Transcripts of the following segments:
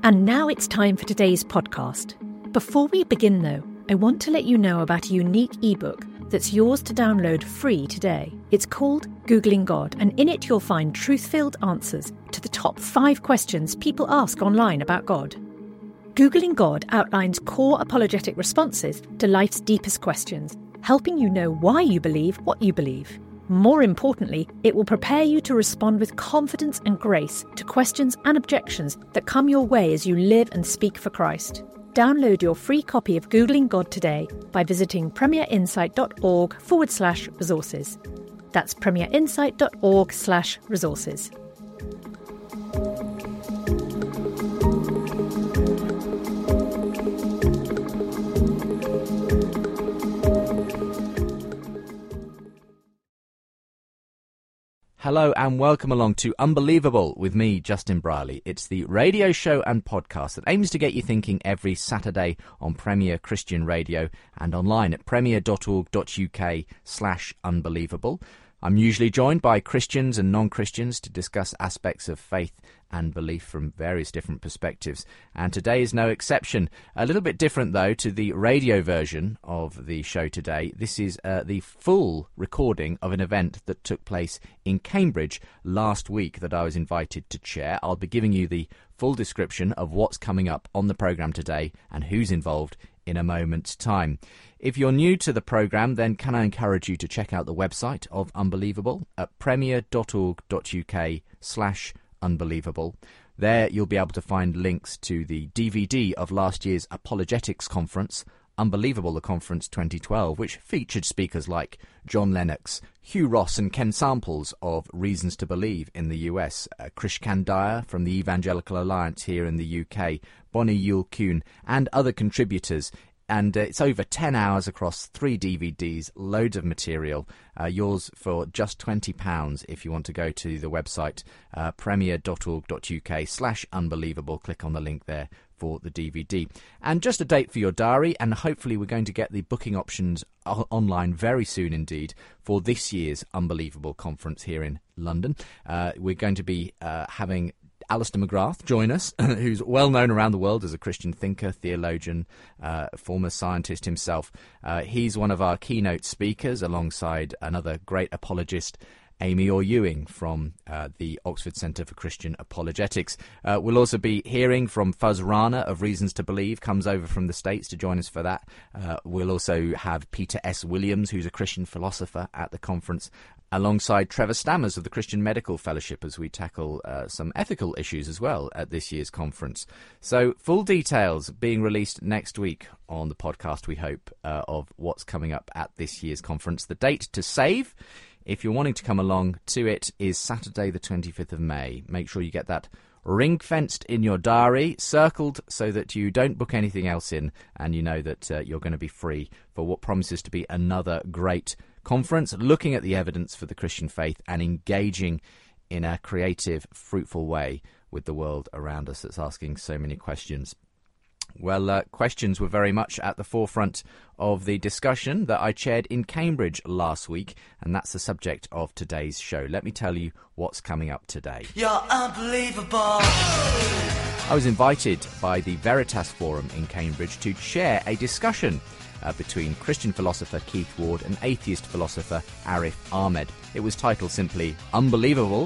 And now it's time for today's podcast. Before we begin, though, I want to let you know about a unique ebook that's yours to download free today. It's called Googling God, and in it you'll find truth-filled answers to the top 5 questions people ask online about God. Googling God outlines core apologetic responses to life's deepest questions, helping you know why you believe what you believe. More importantly, it will prepare you to respond with confidence and grace to questions and objections that come your way as you live and speak for Christ. Download your free copy of Googling God today by visiting premierinsight.org/resources. That's premierinsight.org/resources. Hello and welcome along to Unbelievable with me, Justin Brierley. It's the radio show and podcast that aims to get you thinking every Saturday on Premier Christian Radio and online at premier.org.uk/unbelievable. I'm usually joined by Christians and non-Christians to discuss aspects of faith and belief from various different perspectives, and today is no exception. A little bit different, though, to the radio version of the show today. This is the full recording of an event that took place in Cambridge last week that I was invited to chair. I'll be giving you the full description of what's coming up on the programme today and who's involved in a moment's time. If you're new to the programme, then can I encourage you to check out the website of Unbelievable at premier.org.uk/unbelievable. There you'll be able to find links to the DVD of last year's Apologetics Conference, Unbelievable the Conference 2012, which featured speakers like John Lennox, Hugh Ross and Ken Samples of Reasons to Believe in the US, Krish Kandiah from the Evangelical Alliance here in the UK, Bonnie Yule-Kuhn and other contributors. And it's over 10 hours across 3 DVDs, loads of material, yours for just £20 if you want to go to the website premier.org.uk/unbelievable. Click on the link there for the DVD. And just a date for your diary, and hopefully we're going to get the booking options online very soon indeed for this year's Unbelievable Conference here in London. We're going to be having Alistair McGrath join us, who's well known around the world as a Christian thinker, theologian, former scientist himself. He's one of our keynote speakers alongside another great apologist, Amy Orr-Ewing from the Oxford Centre for Christian Apologetics. We'll also be hearing from Fuz Rana of Reasons to Believe, comes over from the States to join us for that. We'll also have Peter S. Williams, who's a Christian philosopher at the conference, alongside Trevor Stammers of the Christian Medical Fellowship as we tackle some ethical issues as well at this year's conference. So full details being released next week on the podcast, we hope, of what's coming up at this year's conference. The date to save, if you're wanting to come along to it, is Saturday the 25th of May. Make sure you get that ring-fenced in your diary, circled so that you don't book anything else in and you know that you're going to be free for what promises to be another great conference, looking at the evidence for the Christian faith and engaging in a creative, fruitful way with the world around us that's asking so many questions. Well, questions were very much at the forefront of the discussion that I chaired in Cambridge last week, and that's the subject of today's show. Let me tell you what's coming up today. You're unbelievable! I was invited by the Veritas Forum in Cambridge to chair a discussion between Christian philosopher Keith Ward and atheist philosopher Arif Ahmed. It was titled simply Unbelievable, ?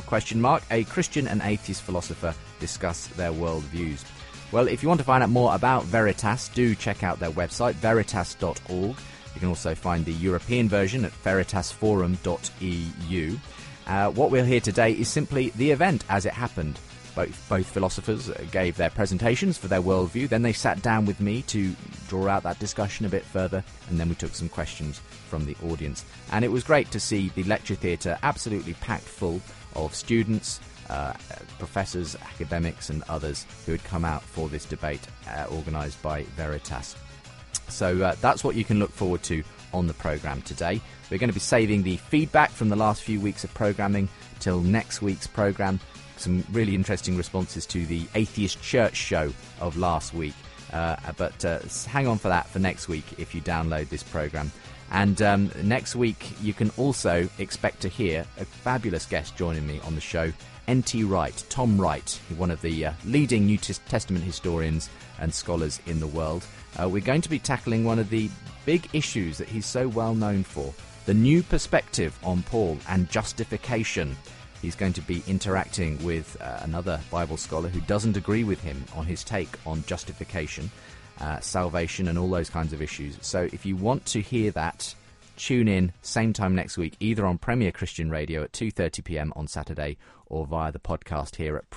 A Christian and atheist philosopher discuss their worldviews. Well, if you want to find out more about Veritas, do check out their website, veritas.org. You can also find the European version at veritasforum.eu. What we'll hear today is simply the event as it happened. Both philosophers gave their presentations for their worldview. Then they sat down with me to draw out that discussion a bit further, and then we took some questions from the audience. And it was great to see the lecture theatre absolutely packed full of students, professors, academics and others who had come out for this debate organised by Veritas. So that's what you can look forward to on the programme today. We're going to be saving the feedback from the last few weeks of programming till next week's programme. Some really interesting responses to the Atheist Church show of last week. But hang on for that for next week if you download this programme. And next week, you can also expect to hear a fabulous guest joining me on the show, N.T. Wright, Tom Wright, one of the leading New Testament historians and scholars in the world. We're going to be tackling one of the big issues that he's so well known for, the new perspective on Paul and justification. He's going to be interacting with another Bible scholar who doesn't agree with him on his take on justification, salvation and all those kinds of issues. So if you want to hear that, tune in same time next week, either on Premier Christian Radio at 2:30pm on Saturday or via the podcast here at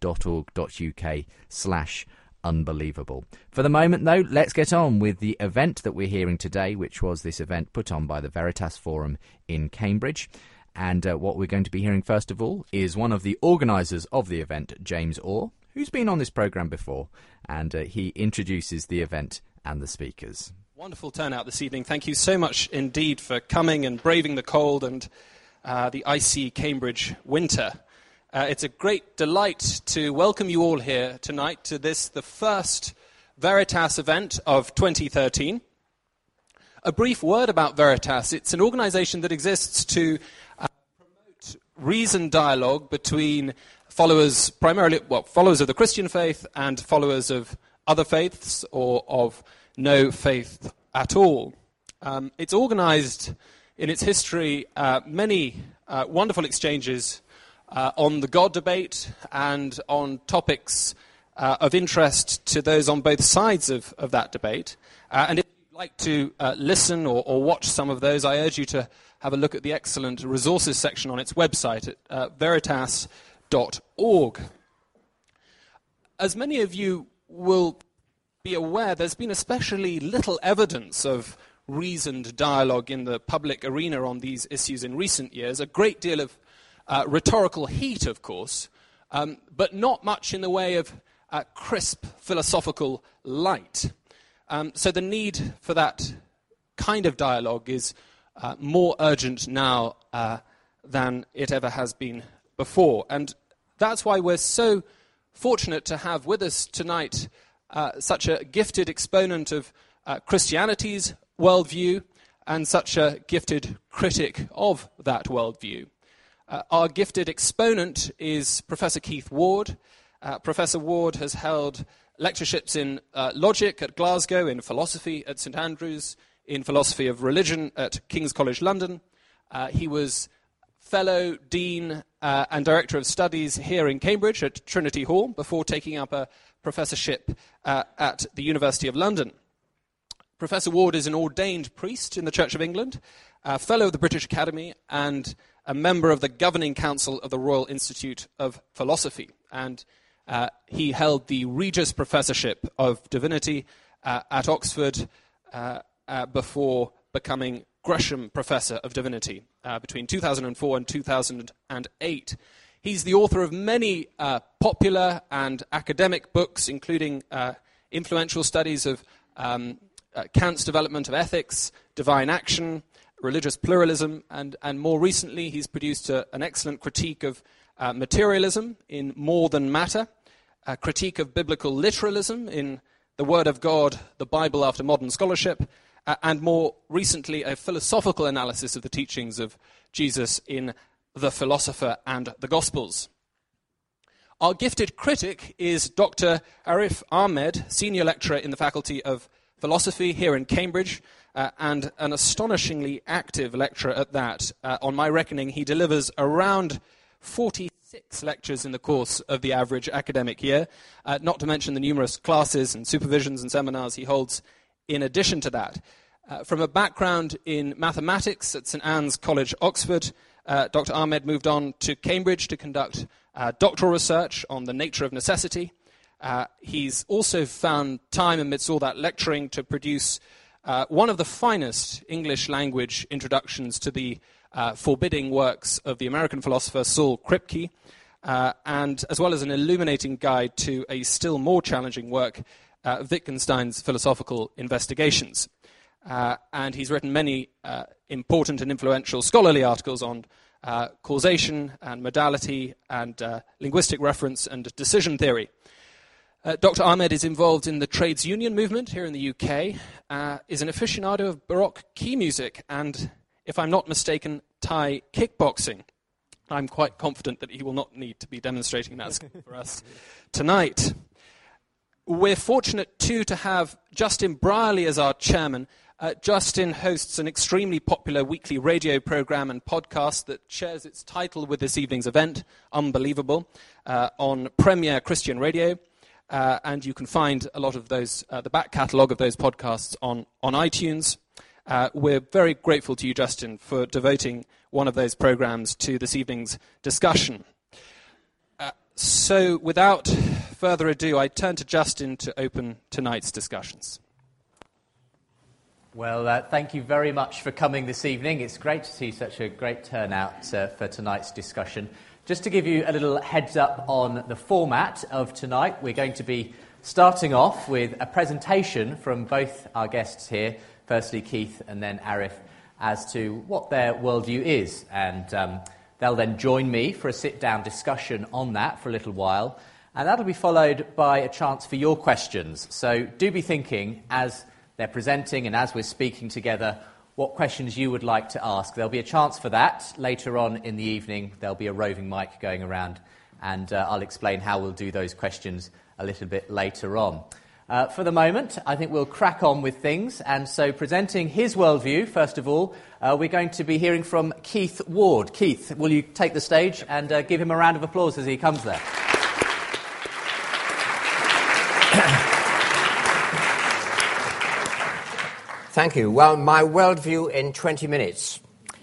premier.org.uk/unbelievable. For the moment, though, let's get on with the event that we're hearing today, which was this event put on by the Veritas Forum in Cambridge. And what we're going to be hearing first of all is one of the organisers of the event, James Orr, who's been on this programme before, and he introduces the event and the speakers. Wonderful turnout this evening. Thank you so much indeed for coming and braving the cold and the icy Cambridge winter. It's a great delight to welcome you all here tonight to this, the first Veritas event of 2013. A brief word about Veritas. It's an organisation that exists to promote reasoned dialogue between followers, primarily, followers of the Christian faith and followers of other faiths or of no faith at all. It's organised in its history many wonderful exchanges on the God debate and on topics of interest to those on both sides of that debate. And if you'd like to listen or watch some of those, I urge you to have a look at the excellent resources section on its website at veritas.org. As many of you will be aware, there's been especially little evidence of reasoned dialogue in the public arena on these issues in recent years. A great deal of rhetorical heat, of course, but not much in the way of crisp philosophical light. So the need for that kind of dialogue is more urgent now than it ever has been before. And that's why we're so fortunate to have with us tonight such a gifted exponent of Christianity's worldview and such a gifted critic of that worldview. Our gifted exponent is Professor Keith Ward. Professor Ward has held lectureships in logic at Glasgow, in philosophy at St Andrews, in philosophy of religion at King's College London. He was fellow, dean, and director of studies here in Cambridge at Trinity Hall before taking up a professorship at the University of London. Professor Ward is an ordained priest in the Church of England, a fellow of the British Academy, and a member of the Governing Council of the Royal Institute of Philosophy. And he held the Regius Professorship of Divinity at Oxford before becoming Gresham Professor of Divinity between 2004 and 2008. He's the author of many popular and academic books, including influential studies of Kant's development of ethics, divine action, religious pluralism, and more recently he's produced an excellent critique of materialism in More Than Matter, a critique of biblical literalism in The Word of God, the Bible After Modern Scholarship, and more recently a philosophical analysis of the teachings of Jesus in The Philosopher and the Gospels. Our gifted critic is Dr. Arif Ahmed, senior lecturer in the Faculty of Philosophy here in Cambridge, and an astonishingly active lecturer at that. On my reckoning, he delivers around 46 lectures in the course of the average academic year, not to mention the numerous classes and supervisions and seminars he holds in addition to that. From a background in mathematics at St Anne's College, Oxford, Dr. Ahmed moved on to Cambridge to conduct doctoral research on the nature of necessity. He's also found time amidst all that lecturing to produce one of the finest English language introductions to the forbidding works of the American philosopher Saul Kripke, and as well as an illuminating guide to a still more challenging work, Wittgenstein's Philosophical Investigations. And he's written many important and influential scholarly articles on causation and modality and linguistic reference and decision theory. Dr. Ahmed is involved in the trades union movement here in the UK, is an aficionado of Baroque key music and, if I'm not mistaken, Thai kickboxing. I'm quite confident that he will not need to be demonstrating that for us tonight. We're fortunate, too, to have Justin Brierley as our chairman. Justin hosts an extremely popular weekly radio program and podcast that shares its title with this evening's event, Unbelievable, on Premier Christian Radio. And you can find a lot of those, the back catalogue of those podcasts on iTunes. We're very grateful to you, Justin, for devoting one of those programs to this evening's discussion. So without further ado, I turn to Justin to open tonight's discussions. Well, thank you very much for coming this evening. It's great to see such a great turnout for tonight's discussion. Just to give you a little heads up on the format of tonight, we're going to be starting off with a presentation from both our guests here, firstly Keith and then Arif, as to what their worldview is. And they'll then join me for a sit-down discussion on that for a little while. And that'll be followed by a chance for your questions. So do be thinking, as they're presenting and as we're speaking together, what questions you would like to ask. There'll be a chance for that later on in the evening. There'll be a roving mic going around, and I'll explain how we'll do those questions a little bit later on. For the moment, I think we'll crack on with things. And so presenting his worldview, first of all, we're going to be hearing from Keith Ward. Keith, will you take the stage and give him a round of applause as he comes there? Thank you. Well, my worldview in 20 minutes.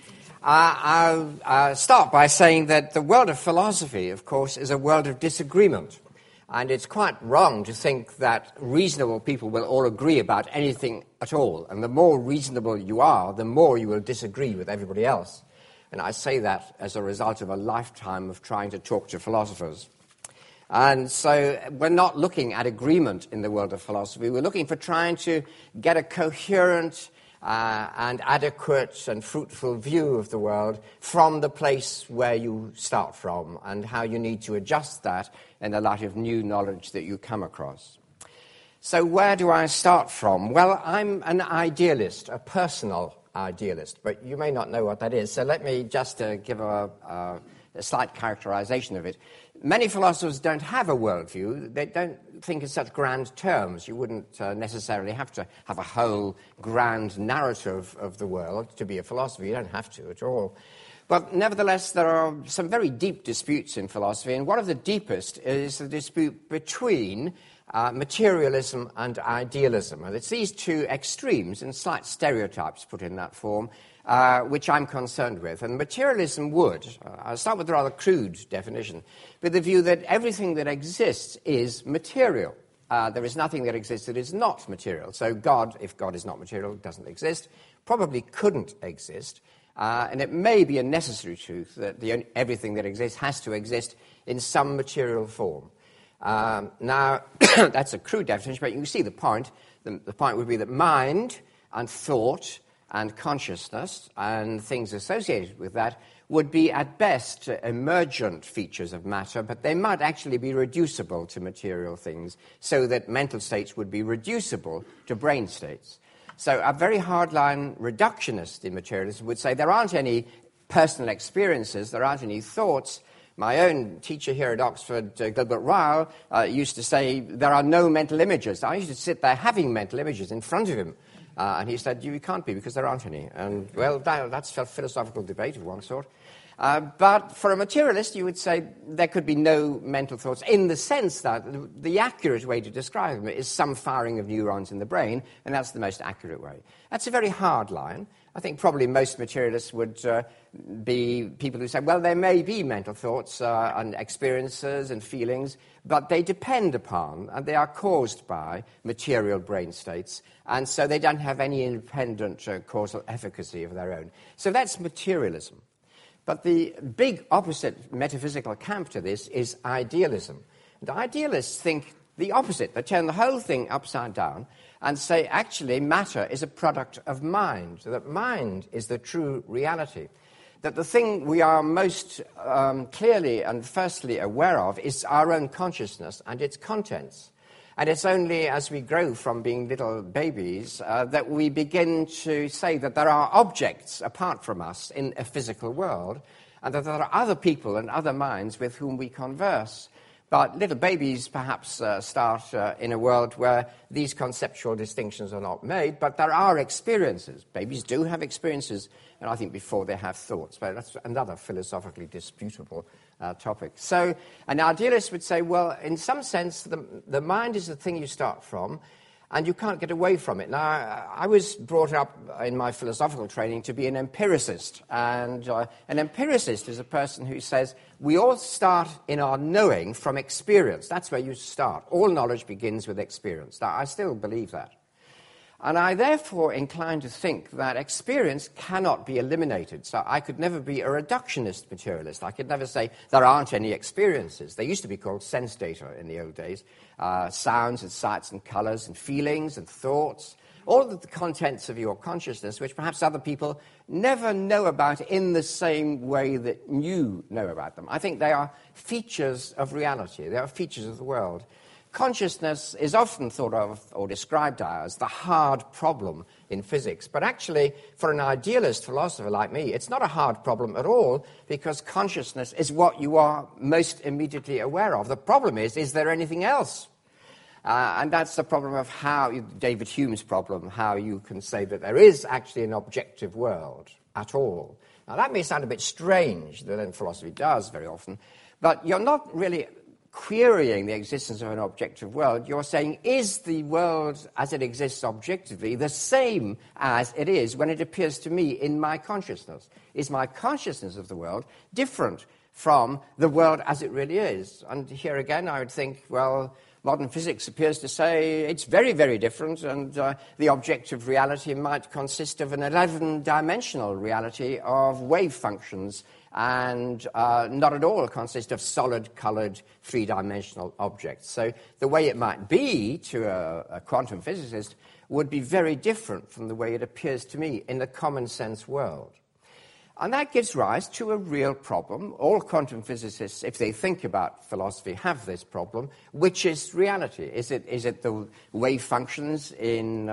I'll start by saying that the world of philosophy, of course, is a world of disagreement. And it's quite wrong to think that reasonable people will all agree about anything at all. And the more reasonable you are, the more you will disagree with everybody else. And I say that as a result of a lifetime of trying to talk to philosophers. And so we're not looking at agreement in the world of philosophy. We're looking for trying to get a coherent and adequate and fruitful view of the world from the place where you start from and how you need to adjust that in the light of new knowledge that you come across. So where do I start from? Well, I'm an idealist, a personal idealist, but you may not know what that is. So let me just give a slight characterization of it. Many philosophers don't have a worldview. They don't think in such grand terms. You wouldn't necessarily have to have a whole grand narrative of the world to be a philosopher. You don't have to at all. But nevertheless, there are some very deep disputes in philosophy, and one of the deepest is the dispute between materialism and idealism. And it's these two extremes and slight stereotypes put in that form which I'm concerned with. And materialism would, I'll start with a rather crude definition, with the view that everything that exists is material. There is nothing that exists that is not material. So God, if God is not material, doesn't exist, probably couldn't exist. And it may be a necessary truth that everything that exists has to exist in some material form. Now, that's a crude definition, but you can see the point. The point would be that mind and thought and consciousness and things associated with that would be at best emergent features of matter, but they might actually be reducible to material things, so that mental states would be reducible to brain states. So a very hardline reductionist in materialism would say there aren't any personal experiences, there aren't any thoughts. My own teacher here at Oxford, Gilbert Ryle, used to say there are no mental images. I used to sit there having mental images in front of him. And he said, you can't be, because there aren't any. And, well, that's a philosophical debate of one sort. But for a materialist, you would say there could be no mental thoughts, in the sense that the accurate way to describe them is some firing of neurons in the brain, and that's the most accurate way. That's a very hard line. I think probably most materialists would be people who say, well, there may be mental thoughts and experiences and feelings, but they depend upon and they are caused by material brain states, and so they don't have any independent causal efficacy of their own. So that's materialism. But the big opposite metaphysical camp to this is idealism. And idealists think the opposite. They turn the whole thing upside down and say, actually, matter is a product of mind, that mind is the true reality, that the thing we are most clearly and firstly aware of is our own consciousness and its contents. And it's only as we grow from being little babies that we begin to say that there are objects apart from us in a physical world, and that there are other people and other minds with whom we converse. But little babies perhaps start in a world where these conceptual distinctions are not made, but there are experiences. Babies do have experiences, and I think before they have thoughts. But that's another philosophically disputable topic. So an idealist would say, well, in some sense, the mind is the thing you start from, and you can't get away from it. Now, I was brought up in my philosophical training to be an empiricist, and an empiricist is a person who says, we all start in our knowing from experience. That's where you start. All knowledge begins with experience. Now, I still believe that. And I therefore incline to think that experience cannot be eliminated. So I could never be a reductionist materialist. I could never say there aren't any experiences. They used to be called sense data in the old days. Sounds and sights and colours and feelings and thoughts. All of the contents of your consciousness, which perhaps other people never know about in the same way that you know about them. I think they are features of reality. They are features of the world. Consciousness is often thought of or described as the hard problem in physics. But actually, for an idealist philosopher like me, it's not a hard problem at all, because consciousness is what you are most immediately aware of. The problem is there anything else? And that's the problem of David Hume's problem, how you can say that there is actually an objective world at all. Now, that may sound a bit strange, that philosophy does very often, but you're not really querying the existence of an objective world. You're saying, is the world as it exists objectively the same as it is when it appears to me in my consciousness? Is my consciousness of the world different from the world as it really is? And here again, I would think, well, modern physics appears to say it's very, very different, and the objective reality might consist of an 11-dimensional reality of wave functions, and not at all consist of solid, coloured, three-dimensional objects. So the way it might be to a quantum physicist would be very different from the way it appears to me in the common-sense world. And that gives rise to a real problem. All quantum physicists, if they think about philosophy, have this problem, which is reality. Is it the wave functions in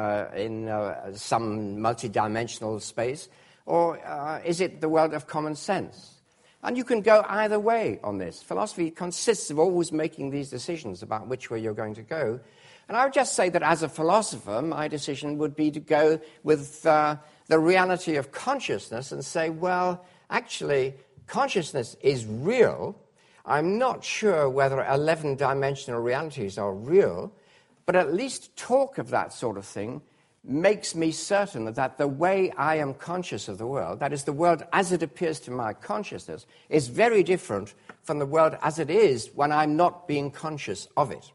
some multidimensional space, or is it the world of common sense? And you can go either way on this. Philosophy consists of always making these decisions about which way you're going to go. And I would just say that as a philosopher, my decision would be to go with the reality of consciousness and say, well, actually, consciousness is real. I'm not sure whether 11-dimensional realities are real, but at least talk of that sort of thing makes me certain that the way I am conscious of the world, that is, the world as it appears to my consciousness, is very different from the world as it is when I'm not being conscious of it.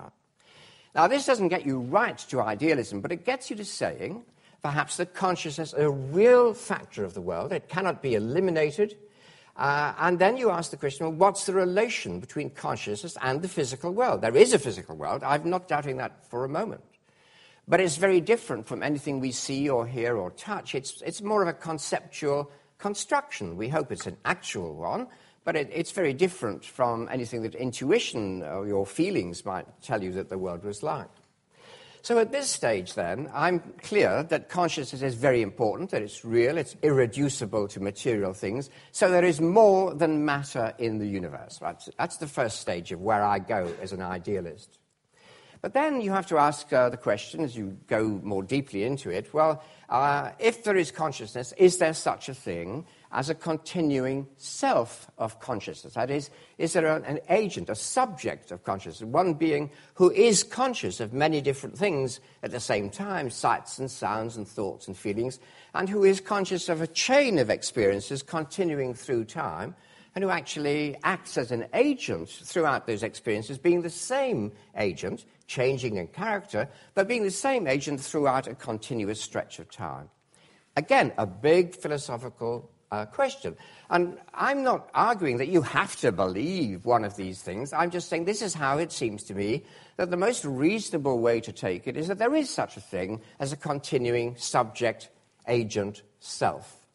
Now, this doesn't get you right to idealism, but it gets you to saying, perhaps, that consciousness is a real factor of the world. It cannot be eliminated. And then you ask the question, well, what's the relation between consciousness and the physical world? There is a physical world. I'm not doubting that for a moment. But it's very different from anything we see or hear or touch. It's more of a conceptual construction. We hope it's an actual one, but it's very different from anything that intuition or your feelings might tell you that the world was like. So at this stage, then, I'm clear that consciousness is very important, that it's real, it's irreducible to material things, so there is more than matter in the universe. That's the first stage of where I go as an idealist. But then you have to ask the question, as you go more deeply into it, well, if there is consciousness, is there such a thing as a continuing self of consciousness? That is there an agent, a subject of consciousness, one being who is conscious of many different things at the same time, sights and sounds and thoughts and feelings, and who is conscious of a chain of experiences continuing through time, and who actually acts as an agent throughout those experiences, being the same agent, changing in character, but being the same agent throughout a continuous stretch of time. Again, a big philosophical question. And I'm not arguing that you have to believe one of these things. I'm just saying this is how it seems to me that the most reasonable way to take it is that there is such a thing as a continuing subject-agent self.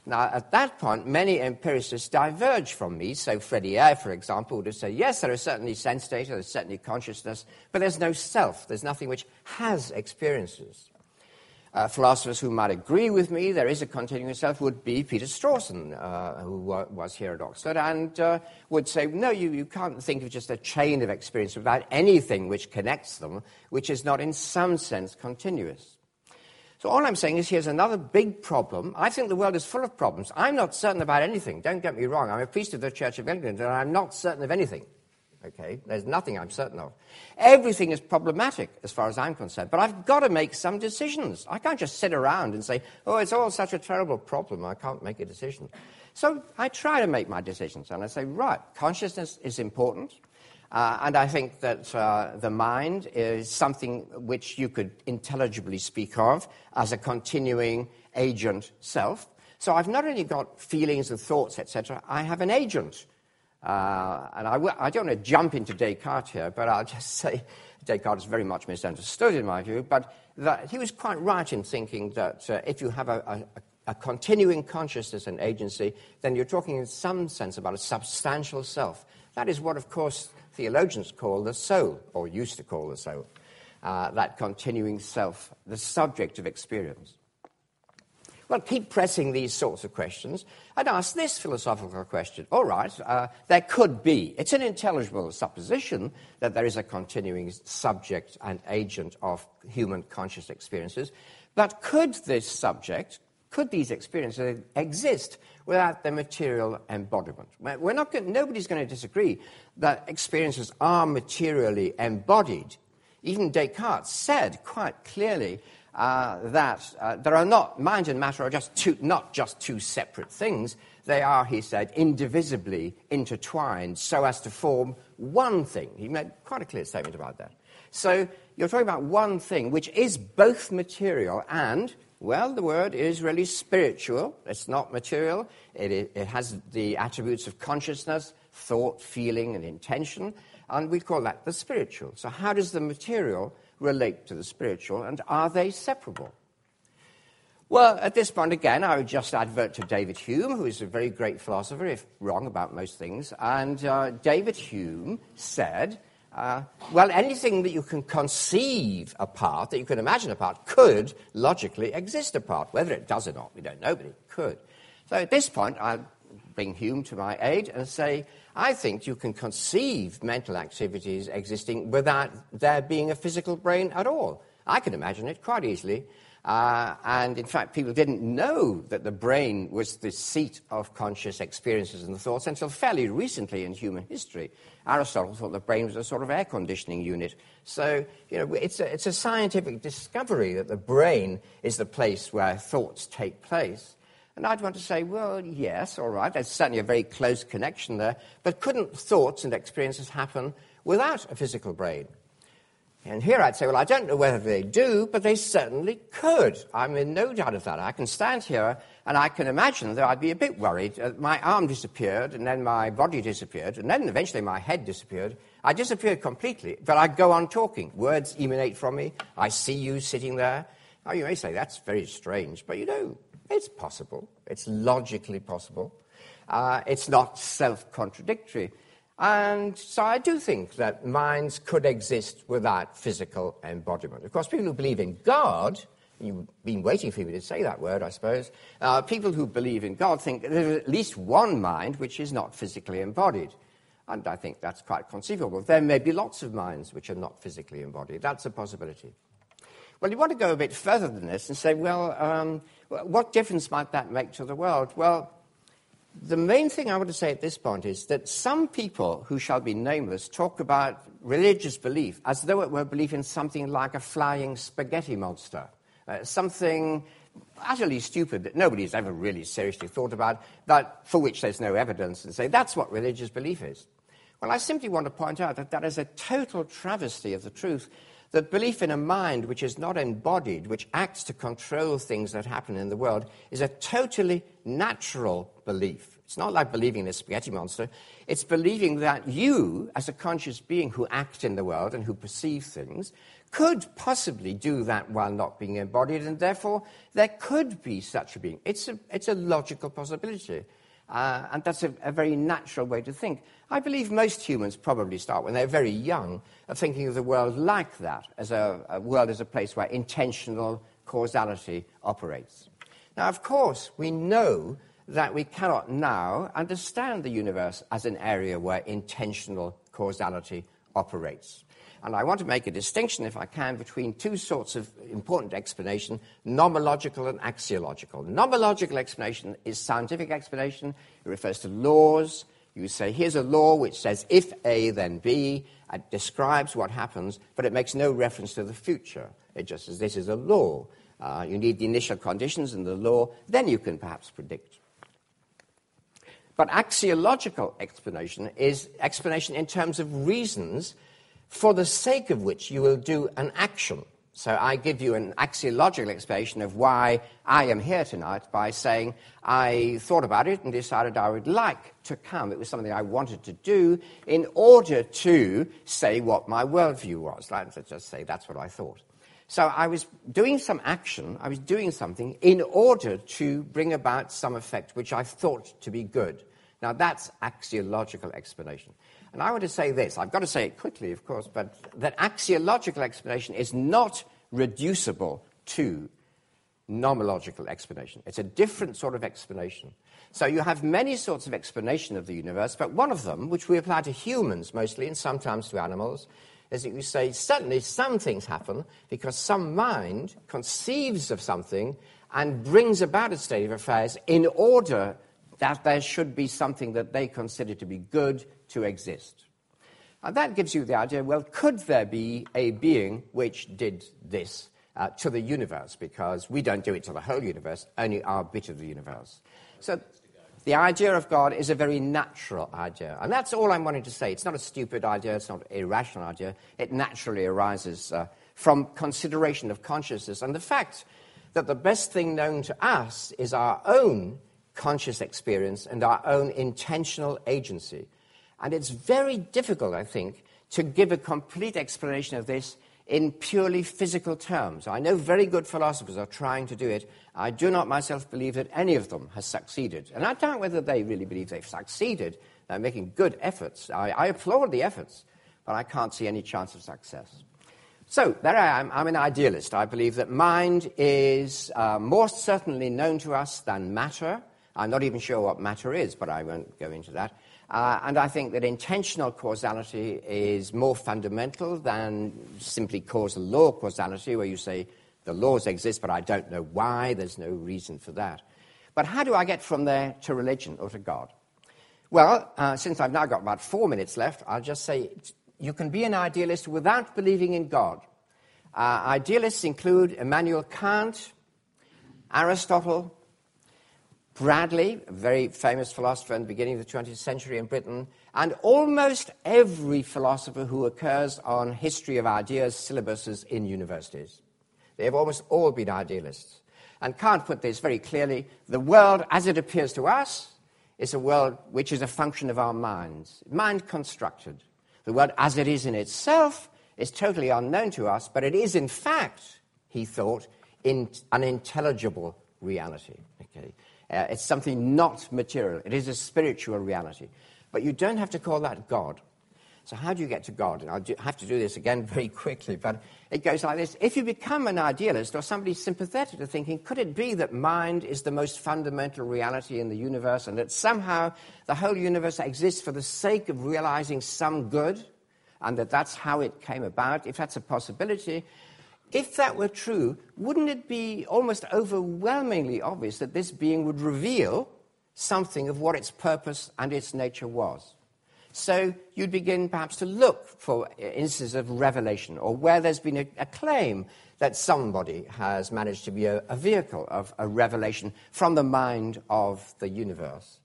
Now, at that point, many empiricists diverge from me. So Freddie Eyre, for example, would have said, yes, there are certainly sense data, there's certainly consciousness, but there's no self. There's nothing which has experiences. Philosophers who might agree with me, there is a continuing self, would be Peter Strawson, who was here at Oxford, and would say, no, you can't think of just a chain of experience without anything which connects them, which is not in some sense continuous. So all I'm saying is here's another big problem. I think the world is full of problems. I'm not certain about anything. Don't get me wrong. I'm a priest of the Church of England, and I'm not certain of anything. Okay? There's nothing I'm certain of. Everything is problematic as far as I'm concerned, but I've got to make some decisions. I can't just sit around and say, oh, it's all such a terrible problem, I can't make a decision. So I try to make my decisions, and I say, right, consciousness is important. And I think that the mind is something which you could intelligibly speak of as a continuing agent self. So I've not only got feelings and thoughts, etc., I have an agent. And I don't want to jump into Descartes here, but I'll just say Descartes is very much misunderstood in my view, but that he was quite right in thinking that if you have a continuing consciousness and agency, then you're talking in some sense about a substantial self. That is what, of course, theologians call the soul, or used to call the soul, that continuing self, the subject of experience. Well, keep pressing these sorts of questions and ask this philosophical question. All right, there could be. It's an intelligible supposition that there is a continuing subject and agent of human conscious experiences, but could these experiences exist without the material embodiment? Nobody's going to disagree that experiences are materially embodied. Even Descartes said quite clearly that there are not, mind and matter are not just two separate things. They are, he said, indivisibly intertwined so as to form one thing. He made quite a clear statement about that. So you're talking about one thing which is both material and, well, the word is really spiritual. It's not material. It has the attributes of consciousness, thought, feeling, and intention, and we call that the spiritual. So how does the material relate to the spiritual, and are they separable? Well, at this point, again, I would just advert to David Hume, who is a very great philosopher, if wrong about most things, and David Hume said, well, anything that you can conceive apart, that you can imagine apart, could logically exist apart. Whether it does or not, we don't know, but it could. So at this point, I'll bring Hume to my aid and say, I think you can conceive mental activities existing without there being a physical brain at all. I can imagine it quite easily. And in fact, people didn't know that the brain was the seat of conscious experiences and thoughts until fairly recently in human history. Aristotle thought the brain was a sort of air conditioning unit. So, it's a scientific discovery that the brain is the place where thoughts take place. And I'd want to say, well, yes, all right, there's certainly a very close connection there, but couldn't thoughts and experiences happen without a physical brain? And here I'd say, well, I don't know whether they do, but they certainly could. I'm in no doubt of that. I can stand here and I can imagine that I'd be a bit worried. My arm disappeared, and then my body disappeared, and then eventually my head disappeared. I disappeared completely, but I'd go on talking. Words emanate from me. I see you sitting there. Now, you may say, that's very strange, but it's possible. It's logically possible. It's not self-contradictory. And so I do think that minds could exist without physical embodiment. Of course, people who believe in God, you've been waiting for me to say that word, I suppose, people who believe in God think there's at least one mind which is not physically embodied. And I think that's quite conceivable. There may be lots of minds which are not physically embodied. That's a possibility. Well, you want to go a bit further than this and say, well, what difference might that make to the world? Well, the main thing I want to say at this point is that some people who shall be nameless talk about religious belief as though it were belief in something like a flying spaghetti monster, something utterly stupid that nobody's ever really seriously thought about, but for which there's no evidence, and say that's what religious belief is. Well, I simply want to point out that that is a total travesty of the truth. that belief in a mind which is not embodied, which acts to control things that happen in the world, is a totally natural belief. It's not like believing in a spaghetti monster. It's believing that you, as a conscious being who act in the world and who perceive things, could possibly do that while not being embodied, and therefore there could be such a being. It's a logical possibility. And that's a very natural way to think. I believe most humans probably start when they're very young of thinking of the world like that, as a world as a place where intentional causality operates. Now, of course, we know that we cannot now understand the universe as an area where intentional causality operates. And I want to make a distinction, if I can, between two sorts of important explanation, nomological and axiological. Nomological explanation is scientific explanation. It refers to laws. You say, here's a law which says if A, then B. It describes what happens, but it makes no reference to the future. It just says this is a law. You need the initial conditions in the law, then you can perhaps predict. But axiological explanation is explanation in terms of reasons for the sake of which you will do an action. So I give you an axiological explanation of why I am here tonight by saying I thought about it and decided I would like to come. It was something I wanted to do in order to say what my worldview was. Let's just say that's what I thought. So I was doing some action, I was doing something in order to bring about some effect which I thought to be good. Now that's axiological explanation. And I want to say this, I've got to say it quickly, of course, but that axiological explanation is not reducible to nomological explanation. It's a different sort of explanation. So you have many sorts of explanation of the universe, but one of them, which we apply to humans mostly and sometimes to animals, is that you say certainly some things happen because some mind conceives of something and brings about a state of affairs in order that there should be something that they consider to be good to exist. And that gives you the idea, well, could there be a being which did this to the universe? Because we don't do it to the whole universe, only our bit of the universe. So the idea of God is a very natural idea. And that's all I'm wanting to say. It's not a stupid idea. It's not an irrational idea. It naturally arises from consideration of consciousness and the fact that the best thing known to us is our own conscious experience and our own intentional agency. And it's very difficult, I think, to give a complete explanation of this in purely physical terms. I know very good philosophers are trying to do it. I do not myself believe that any of them has succeeded. And I doubt whether they really believe they've succeeded. They're making good efforts. I applaud the efforts, but I can't see any chance of success. So there I am. I'm an idealist. I believe that mind is more certainly known to us than matter. I'm not even sure what matter is, but I won't go into that. And I think that intentional causality is more fundamental than simply causal law causality, where you say the laws exist, but I don't know why. There's no reason for that. But how do I get from there to religion or to God? Well, since I've now got about 4 minutes left, I'll just say you can be an idealist without believing in God. Idealists include Immanuel Kant, Aristotle, Bradley, a very famous philosopher in the beginning of the 20th century in Britain, and almost every philosopher who occurs on history of ideas syllabuses in universities. They have almost all been idealists. And Kant put this very clearly: the world as it appears to us is a world which is a function of our minds, mind constructed. The world as it is in itself is totally unknown to us, but it is in fact, he thought, an intelligible reality. Okay. It's something not material. It is a spiritual reality. But you don't have to call that God. So how do you get to God? And I'll have to do this again very quickly, but it goes like this. If you become an idealist or somebody sympathetic to thinking, could it be that mind is the most fundamental reality in the universe and that somehow the whole universe exists for the sake of realizing some good and that that's how it came about? If that's a possibility, if that were true, wouldn't it be almost overwhelmingly obvious that this being would reveal something of what its purpose and its nature was? So you'd begin perhaps to look for instances of revelation or where there's been a claim that somebody has managed to be a vehicle of a revelation from the mind of the universe.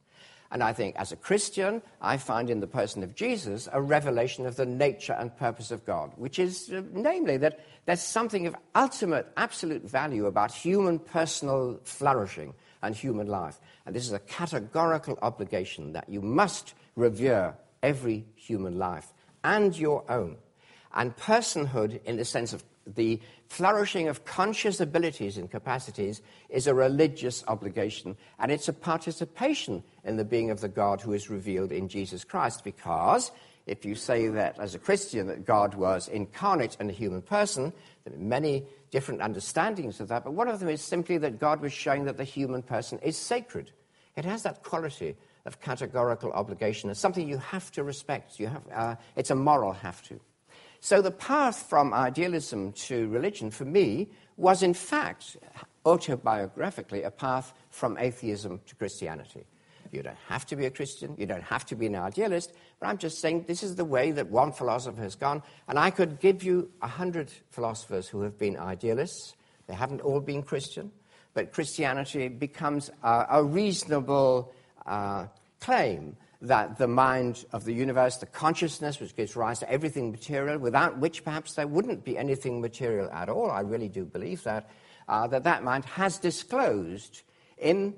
And I think as a Christian, I find in the person of Jesus a revelation of the nature and purpose of God, which is namely that there's something of ultimate, absolute value about human personal flourishing and human life. And this is a categorical obligation that you must revere every human life and your own. And personhood, in the sense of the flourishing of conscious abilities and capacities, is a religious obligation, and it's a participation in the being of the God who is revealed in Jesus Christ, because if you say that as a Christian that God was incarnate in a human person, there are many different understandings of that, but one of them is simply that God was showing that the human person is sacred. It has that quality of categorical obligation. It's something you have to respect. It's a moral have to. So the path from idealism to religion, for me, was in fact, autobiographically, a path from atheism to Christianity. You don't have to be a Christian, you don't have to be an idealist, but I'm just saying this is the way that one philosopher has gone, and I could give you 100 philosophers who have been idealists. They haven't all been Christian, but Christianity becomes a reasonable claim that the mind of the universe, the consciousness which gives rise to everything material, without which perhaps there wouldn't be anything material at all, I really do believe that, that mind has disclosed in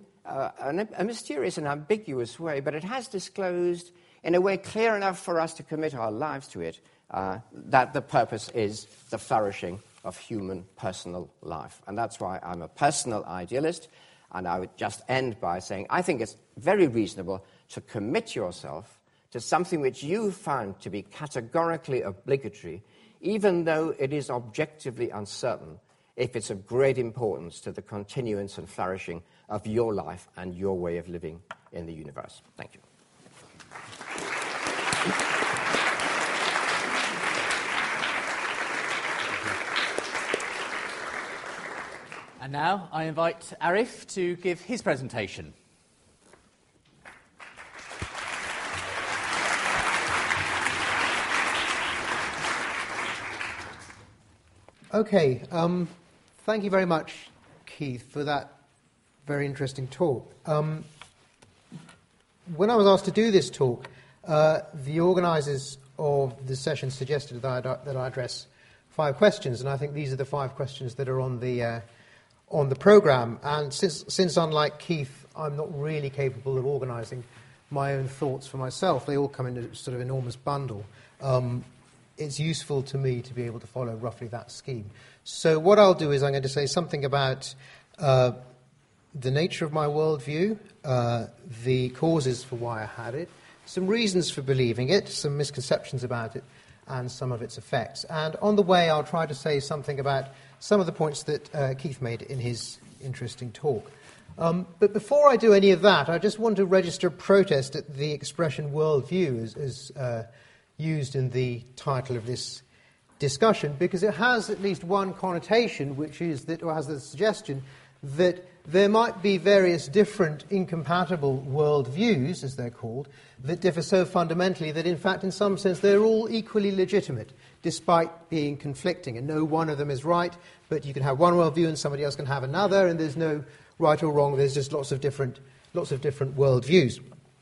a mysterious and ambiguous way, but it has disclosed in a way clear enough for us to commit our lives to it, that the purpose is the flourishing of human personal life. And that's why I'm a personal idealist, and I would just end by saying I think it's very reasonable to commit yourself to something which you found to be categorically obligatory, even though it is objectively uncertain, if it's of great importance to the continuance and flourishing of your life and your way of living in the universe. Thank you. And now I invite Arif to give his presentation. Okay, thank you very much, Keith, for that very interesting talk. When I was asked to do this talk, the organisers of the session suggested that I address 5 questions, and I think these are the 5 questions that are on the programme. And since unlike Keith, I'm not really capable of organising my own thoughts for myself, they all come in a sort of enormous bundle. It's useful to me to be able to follow roughly that scheme. So what I'll do is I'm going to say something about the nature of my worldview, the causes for why I had it, some reasons for believing it, some misconceptions about it, and some of its effects. And on the way, I'll try to say something about some of the points that Keith made in his interesting talk. But before I do any of that, I just want to register a protest at the expression worldview as used in the title of this discussion, because it has at least one connotation, which is that, or has the suggestion that there might be various different incompatible worldviews, as they're called, that differ so fundamentally that in fact in some sense they're all equally legitimate, despite being conflicting, and no one of them is right, but you can have one worldview and somebody else can have another, and there's no right or wrong, there's just lots of different worldviews.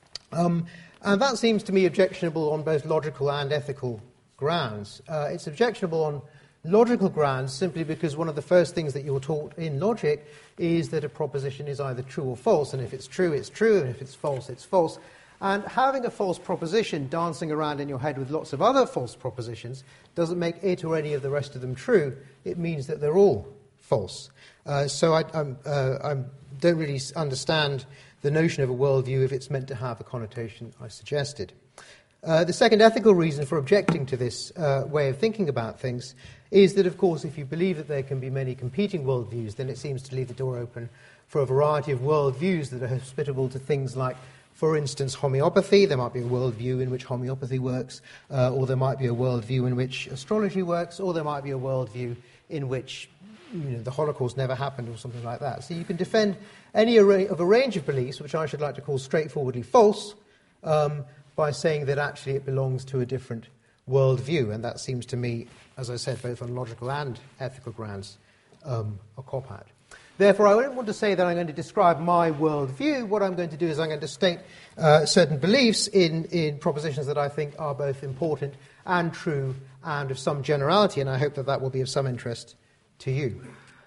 And that seems to me objectionable on both logical and ethical grounds. It's objectionable on logical grounds simply because one of the first things that you're taught in logic is that a proposition is either true or false, and if it's true, it's true, and if it's false, it's false. And having a false proposition dancing around in your head with lots of other false propositions doesn't make it or any of the rest of them true. It means that they're all false. So I don't really understand the notion of a worldview if it's meant to have the connotation I suggested. The second ethical reason for objecting to this way of thinking about things is that, of course, if you believe that there can be many competing worldviews, then it seems to leave the door open for a variety of worldviews that are hospitable to things like, for instance, homeopathy. There might be a worldview in which homeopathy works, or there might be a worldview in which astrology works, or there might be a worldview in which the Holocaust never happened or something like that. So you can defend any of a range of beliefs, which I should like to call straightforwardly false, by saying that actually it belongs to a different worldview. And that seems to me, as I said, both on logical and ethical grounds, a cop-out. Therefore, I don't want to say that I'm going to describe my worldview. What I'm going to do is I'm going to state certain beliefs in propositions that I think are both important and true and of some generality, and I hope that that will be of some interest to you.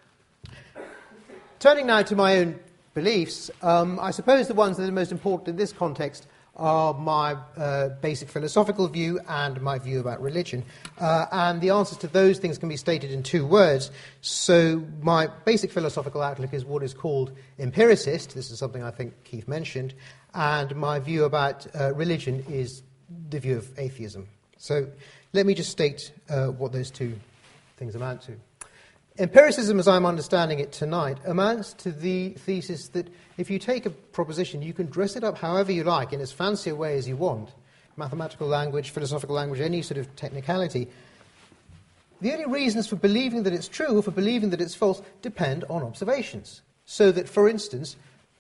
Turning now to my own beliefs, I suppose the ones that are most important in this context are my basic philosophical view and my view about religion. And the answers to those things can be stated in two words. So my basic philosophical outlook is what is called empiricist. This is something I think Keith mentioned. And my view about religion is the view of atheism. So let me just state what those two things amount to. Empiricism, as I'm understanding it tonight, amounts to the thesis that if you take a proposition, you can dress it up however you like, in as fancy a way as you want, mathematical language, philosophical language, any sort of technicality. The only reasons for believing that it's true or for believing that it's false depend on observations. So that, for instance,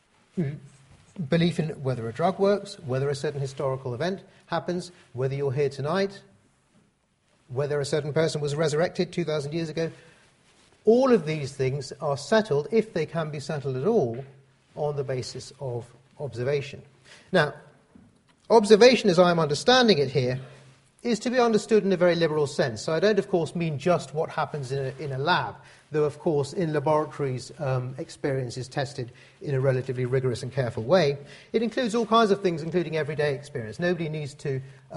belief in whether a drug works, whether a certain historical event happens, whether you're here tonight, whether a certain person was resurrected 2,000 years ago, all of these things are settled, if they can be settled at all, on the basis of observation. Now, observation, as I'm understanding it here, is to be understood in a very liberal sense. So I don't, of course, mean just what happens in a lab, though, of course, in laboratories, experience is tested in a relatively rigorous and careful way. It includes all kinds of things, including everyday experience. Nobody needs to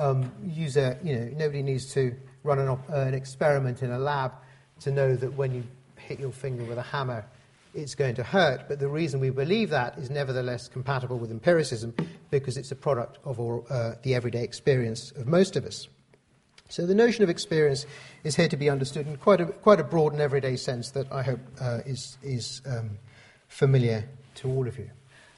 nobody needs to run an experiment in a lab to know that when you hit your finger with a hammer, it's going to hurt. But the reason we believe that is nevertheless compatible with empiricism, because it's a product of the everyday experience of most of us. So the notion of experience is here to be understood in quite a broad and everyday sense that I hope is familiar to all of you.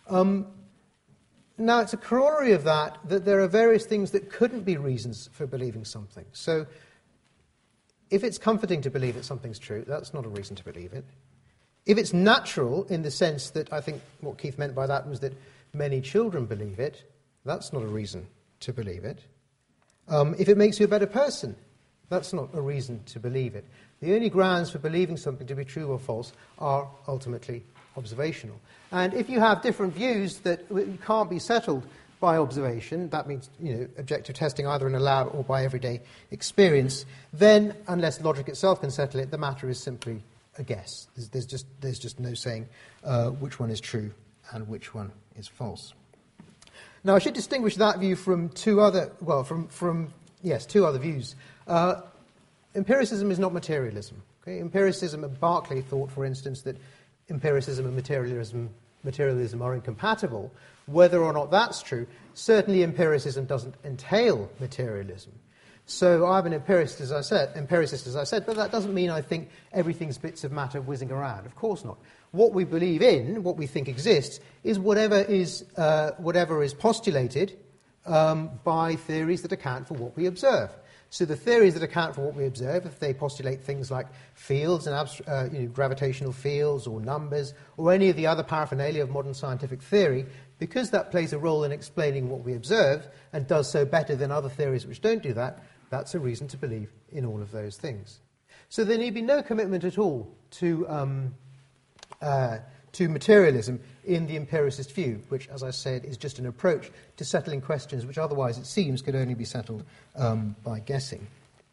Now, it's a corollary of that there are various things that couldn't be reasons for believing something. So if it's comforting to believe that something's true, that's not a reason to believe it. If it's natural, in the sense that I think what Keith meant by that was that many children believe it, that's not a reason to believe it. If it makes you a better person, that's not a reason to believe it. The only grounds for believing something to be true or false are ultimately observational. And if you have different views that can't be settled by observation, that means objective testing either in a lab or by everyday experience, then, unless logic itself can settle it, the matter is simply a guess. There's just no saying which one is true and which one is false. Now, I should distinguish that view from two other views. Empiricism is not materialism. Okay? Empiricism, Berkeley thought, for instance, that empiricism and materialism are incompatible. Whether or not that's true, certainly empiricism doesn't entail materialism. So I'm an empiricist, as I said, but that doesn't mean I think everything's bits of matter whizzing around. Of course not. What we believe in, what we think exists, is whatever is postulated by theories that account for what we observe. So the theories that account for what we observe, if they postulate things like fields and gravitational fields or numbers or any of the other paraphernalia of modern scientific theory, because that plays a role in explaining what we observe and does so better than other theories which don't do that, that's a reason to believe in all of those things. So there need be no commitment at all to materialism in the empiricist view, which, as I said, is just an approach to settling questions which otherwise, it seems, could only be settled by guessing.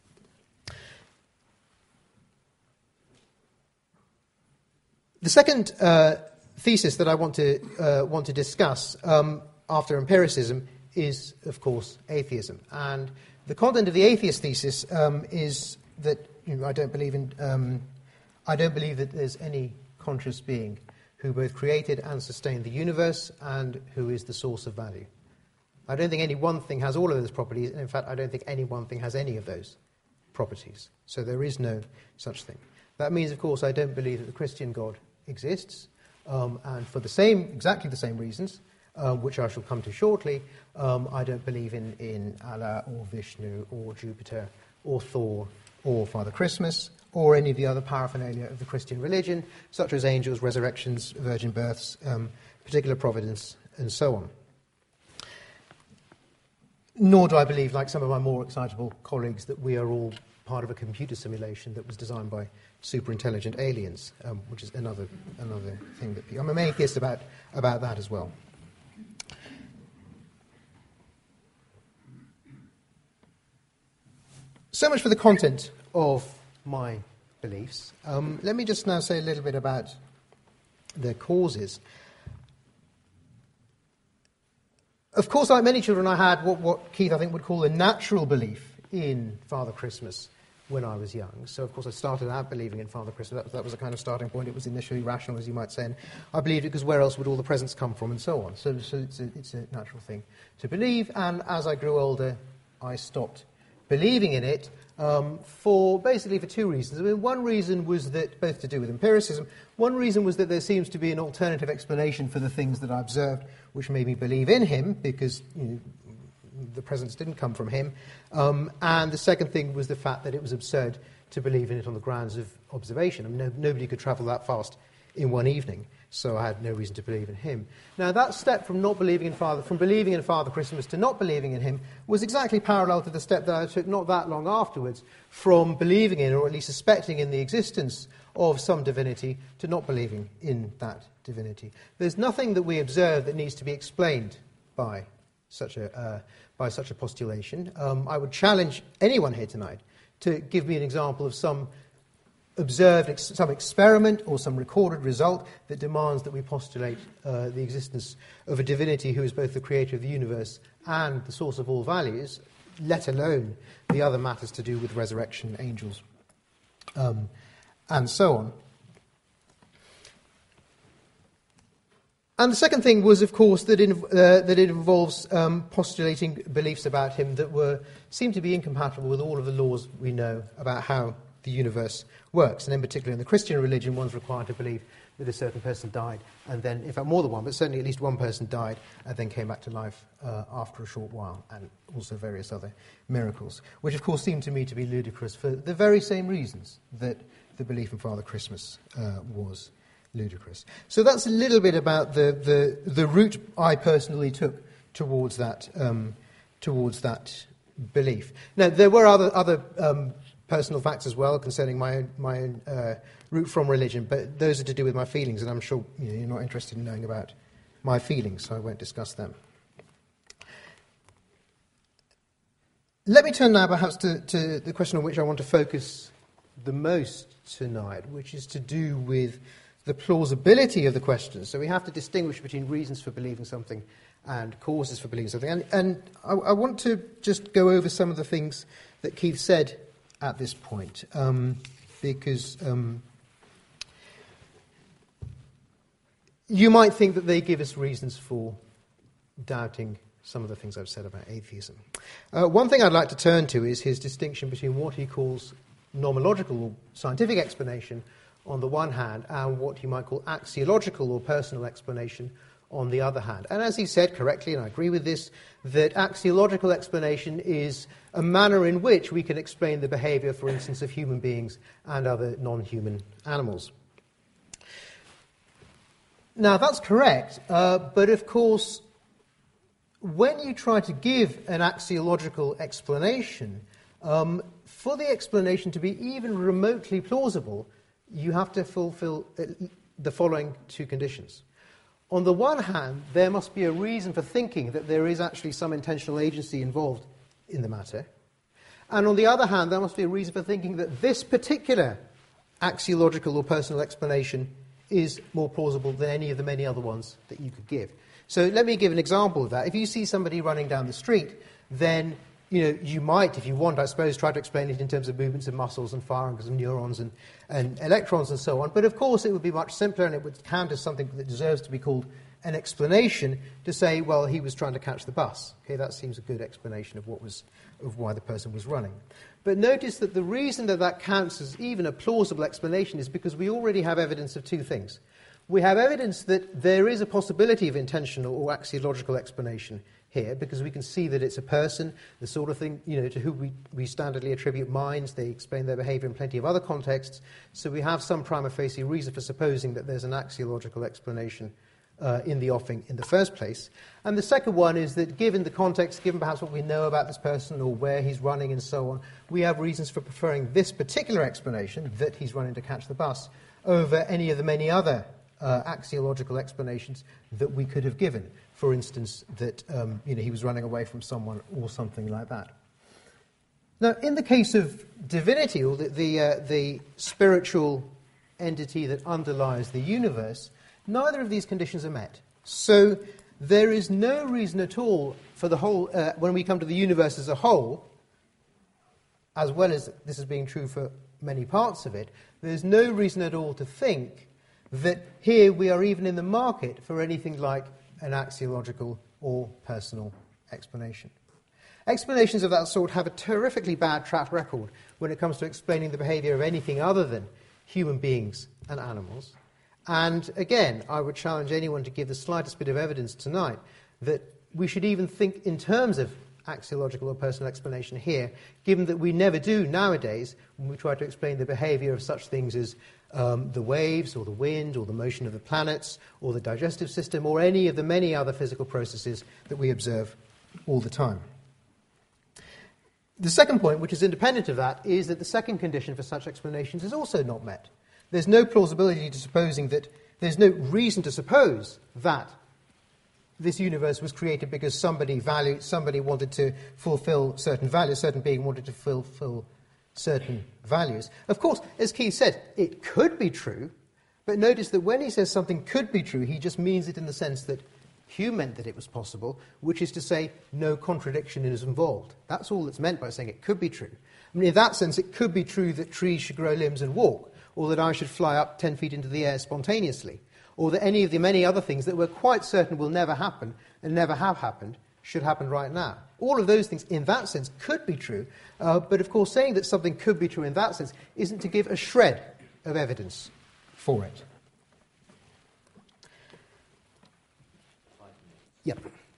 The second thesis that I want to discuss after empiricism is, of course, atheism. And the content of the atheist thesis is that I don't believe that there's any conscious being who both created and sustained the universe and who is the source of value. I don't think any one thing has all of those properties, and in fact I don't think any one thing has any of those properties. So there is no such thing. That means, of course, I don't believe that the Christian God exists, and for exactly the same reasons, which I shall come to shortly, I don't believe in Allah or Vishnu or Jupiter or Thor or Father Christmas or any of the other paraphernalia of the Christian religion, such as angels, resurrections, virgin births, particular providence, and so on. Nor do I believe, like some of my more excitable colleagues, that we are all part of a computer simulation that was designed by super intelligent aliens, which is another thing that I'm atheist about that as well. So much for the content of my beliefs. Let me just now say a little bit about their causes. Of course, like many children, I had what Keith, I think, would call a natural belief in Father Christmas when I was young. So, of course, I started out believing in Father Christmas. That was a kind of starting point. It was initially rational, as you might say, and I believed it because where else would all the presents come from, and so on. So it's a natural thing to believe, and as I grew older, I stopped believing in it for two reasons. I mean, one reason was that, both to do with empiricism, one reason was that there seems to be an alternative explanation for the things that I observed, which made me believe in him, because the presents didn't come from him. And the second thing was the fact that it was absurd to believe in it on the grounds of observation. I mean, nobody could travel that fast in one evening, so I had no reason to believe in him. Now, that step from believing in Father Christmas to not believing in him was exactly parallel to the step that I took not that long afterwards from believing in, or at least suspecting in the existence of some divinity, to not believing in that divinity. There's nothing that we observe that needs to be explained by such a postulation. I would challenge anyone here tonight to give me an example of some observed, some experiment or some recorded result that demands that we postulate the existence of a divinity who is both the creator of the universe and the source of all values, let alone the other matters to do with resurrection, angels, and so on. And the second thing was, of course, that it involves postulating beliefs about him that seem to be incompatible with all of the laws we know about how the universe works. And in particular, in the Christian religion, one's required to believe that a certain person died, and then, in fact, more than one, but certainly at least one person died and then came back to life after a short while, and also various other miracles, which, of course, seem to me to be ludicrous for the very same reasons that the belief in Father Christmas was ludicrous. So that's a little bit about the route I personally took towards that belief. Now, there were other personal facts as well concerning my own route from religion, but those are to do with my feelings, and I'm sure you're not interested in knowing about my feelings, so I won't discuss them. Let me turn now perhaps to the question on which I want to focus the most tonight, which is to do with the plausibility of the question. So we have to distinguish between reasons for believing something and causes for believing something. And I want to just go over some of the things that Keith said at this point, because you might think that they give us reasons for doubting some of the things I've said about atheism. One thing I'd like to turn to is his distinction between what he calls nomological or scientific explanation on the one hand, and what you might call axiological or personal explanation on the other hand. And as he said correctly, and I agree with this, that axiological explanation is a manner in which we can explain the behavior, for instance, of human beings and other non-human animals. Now, that's correct, but of course, when you try to give an axiological explanation, for the explanation to be even remotely plausible, you have to fulfill the following two conditions. On the one hand, there must be a reason for thinking that there is actually some intentional agency involved in the matter. And on the other hand, there must be a reason for thinking that this particular axiological or personal explanation is more plausible than any of the many other ones that you could give. So let me give an example of that. If you see somebody running down the street, then you might, if you want, I suppose, try to explain it in terms of movements of muscles and firings and neurons and electrons and so on. But of course, it would be much simpler, and it would count as something that deserves to be called an explanation, to say, well, he was trying to catch the bus. Okay, that seems a good explanation of why the person was running. But notice that the reason that counts as even a plausible explanation is because we already have evidence of two things. We have evidence that there is a possibility of intentional or axiological explanation here, because we can see that it's a person, the sort of thing, to whom we standardly attribute minds. They explain their behavior in plenty of other contexts. So we have some prima facie reason for supposing that there's an axiological explanation in the offing in the first place. And the second one is that given the context, given perhaps what we know about this person or where he's running and so on, we have reasons for preferring this particular explanation, that he's running to catch the bus, over any of the many other axiological explanations that we could have given. For instance, that he was running away from someone or something like that. Now, in the case of divinity, or the spiritual entity that underlies the universe, neither of these conditions are met. So there is no reason at all for the whole, when we come to the universe as a whole, as well as this is being true for many parts of it, there's no reason at all to think that here we are even in the market for anything like an axiological or personal explanation. Explanations of that sort have a terrifically bad track record when it comes to explaining the behaviour of anything other than human beings and animals. And again, I would challenge anyone to give the slightest bit of evidence tonight that we should even think in terms of axiological or personal explanation here, given that we never do nowadays when we try to explain the behaviour of such things as the waves or the wind or the motion of the planets or the digestive system or any of the many other physical processes that we observe all the time. The second point, which is independent of that, is that the second condition for such explanations is also not met. There's no plausibility to supposing that, there's no reason to suppose that this universe was created because somebody wanted to fulfill certain values, certain being wanted to fulfill certain values. Of course, as Keith said, it could be true, but notice that when he says something could be true, he just means it in the sense that Hume meant that it was possible, which is to say no contradiction is involved. That's all that's meant by saying it could be true. I mean, in that sense, it could be true that trees should grow limbs and walk, or that I should fly up 10 feet into the air spontaneously, or that any of the many other things that we're quite certain will never happen and never have happened should happen right now. All of those things, in that sense, could be true, but of course saying that something could be true in that sense isn't to give a shred of evidence for it. Yep.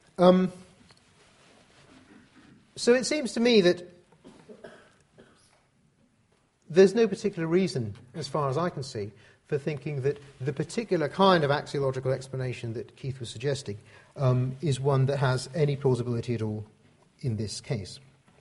So it seems to me that there's no particular reason, as far as I can see, for thinking that the particular kind of axiological explanation that Keith was suggesting is one that has any plausibility at all in this case.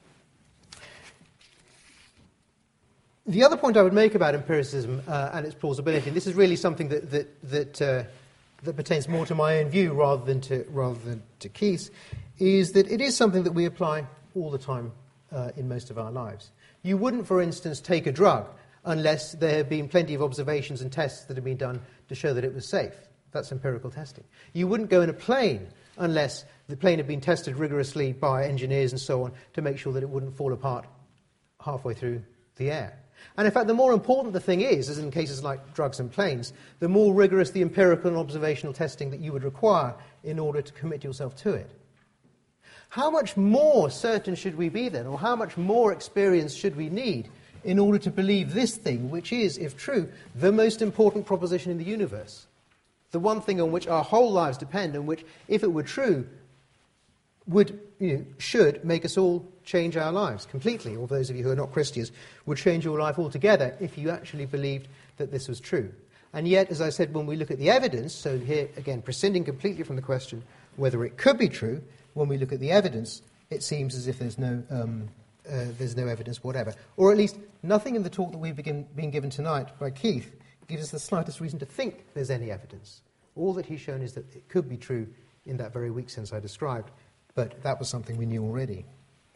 The other point I would make about empiricism and its plausibility, and this is really something that pertains more to my own view rather than to Keith's, is that it is something that we apply all the time in most of our lives. You wouldn't, for instance, take a drug unless there had been plenty of observations and tests that had been done to show that it was safe. That's empirical testing. You wouldn't go in a plane unless the plane had been tested rigorously by engineers and so on to make sure that it wouldn't fall apart halfway through the air. And in fact, the more important the thing is, as in cases like drugs and planes, the more rigorous the empirical and observational testing that you would require in order to commit yourself to it. How much more certain should we be then, or how much more experience should we need in order to believe this thing, which is, if true, the most important proposition in the universe? The one thing on which our whole lives depend, and which, if it were true, should make us all change our lives completely, or those of you who are not Christians, would change your life altogether if you actually believed that this was true. And yet, as I said, when we look at the evidence, so here, again, prescinding completely from the question whether it could be true, when we look at the evidence, it seems as if there's no evidence whatever. Or at least nothing in the talk that we've been given tonight by Keith gives us the slightest reason to think there's any evidence. All that he's shown is that it could be true in that very weak sense I described, but that was something we knew already.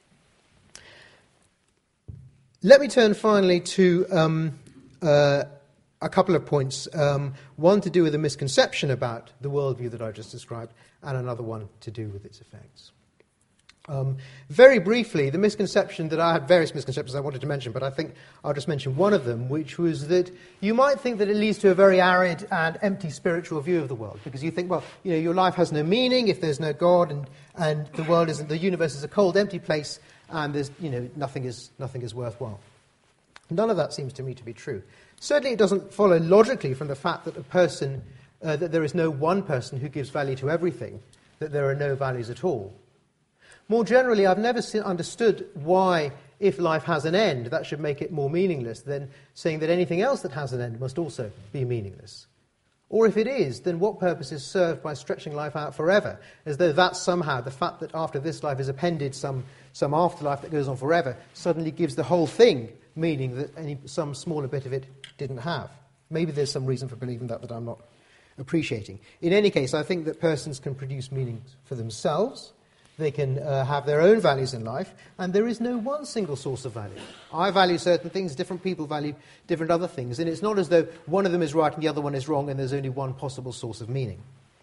Let me turn finally to a couple of points, one to do with a misconception about the worldview that I just described, and another one to do with its effects. Very briefly, the misconception that I had, various misconceptions I wanted to mention, but I think I'll just mention one of them, which was that you might think that it leads to a very arid and empty spiritual view of the world, because you think, well, your life has no meaning if there's no God, and the universe is a cold, empty place, and there's, nothing is worthwhile. None of that seems to me to be true. Certainly, it doesn't follow logically from the fact that that there is no one person who gives value to everything, that there are no values at all. More generally, I've never understood why, if life has an end, that should make it more meaningless than saying that anything else that has an end must also be meaningless. Or if it is, then what purpose is served by stretching life out forever, as though that somehow, the fact that after this life is appended some afterlife that goes on forever, suddenly gives the whole thing meaning that some smaller bit of it didn't have. Maybe there's some reason for believing that I'm not appreciating. In any case, I think that persons can produce meanings for themselves. They can have their own values in life, and there is no one single source of value. I value certain things, different people value different other things, and it's not as though one of them is right and the other one is wrong and there's only one possible source of meaning.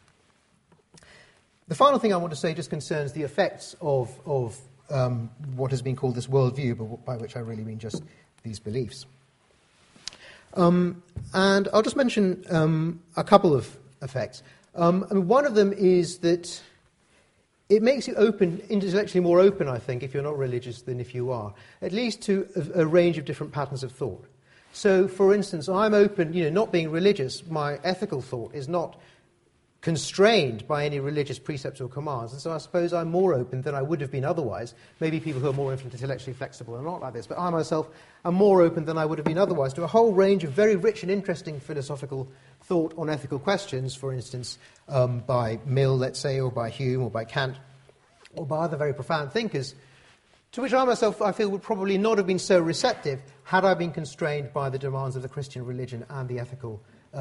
The final thing I want to say just concerns the effects of what has been called this worldview, but by which I really mean just these beliefs. And I'll just mention a couple of effects. One of them is that it makes you intellectually more open, I think, if you're not religious than if you are, at least to a range of different patterns of thought. So, for instance, I'm open, not being religious, my ethical thought is not constrained by any religious precepts or commands, and so I suppose I'm more open than I would have been otherwise. Maybe people who are more intellectually flexible are not like this, but I myself am more open than I would have been otherwise to a whole range of very rich and interesting philosophical thought on ethical questions, for instance, by Mill, let's say, or by Hume, or by Kant, or by other very profound thinkers, to which I myself, I feel, would probably not have been so receptive had I been constrained by the demands of the Christian religion and the ethical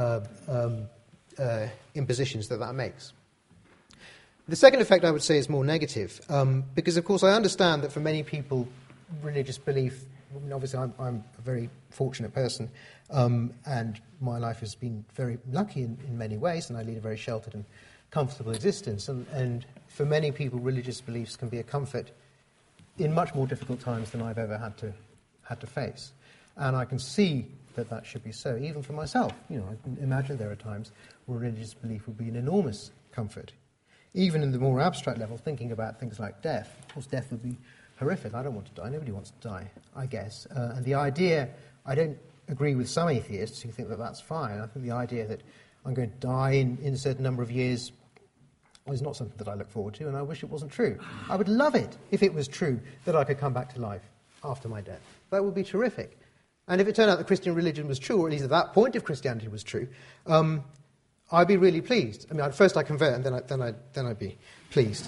impositions that makes. The second effect, I would say, is more negative, because, of course, I understand that for many people, religious belief, obviously I'm a very fortunate person, and my life has been very lucky in many ways, and I lead a very sheltered and comfortable existence, and for many people, religious beliefs can be a comfort in much more difficult times than I've ever had to face. And I can see that should be so, even for myself. I can imagine there are times where religious belief would be an enormous comfort. Even in the more abstract level, thinking about things like death. Of course, death would be horrific. I don't want to die. Nobody wants to die, I guess. And the idea, I don't agree with some atheists who think that that's fine. I think the idea that I'm going to die in a certain number of years is not something that I look forward to, and I wish it wasn't true. I would love it if it was true that I could come back to life after my death. That would be terrific. And if it turned out that Christian religion was true, or at least at that point if Christianity was true, I'd be really pleased. First I'd convert, and then I'd be pleased.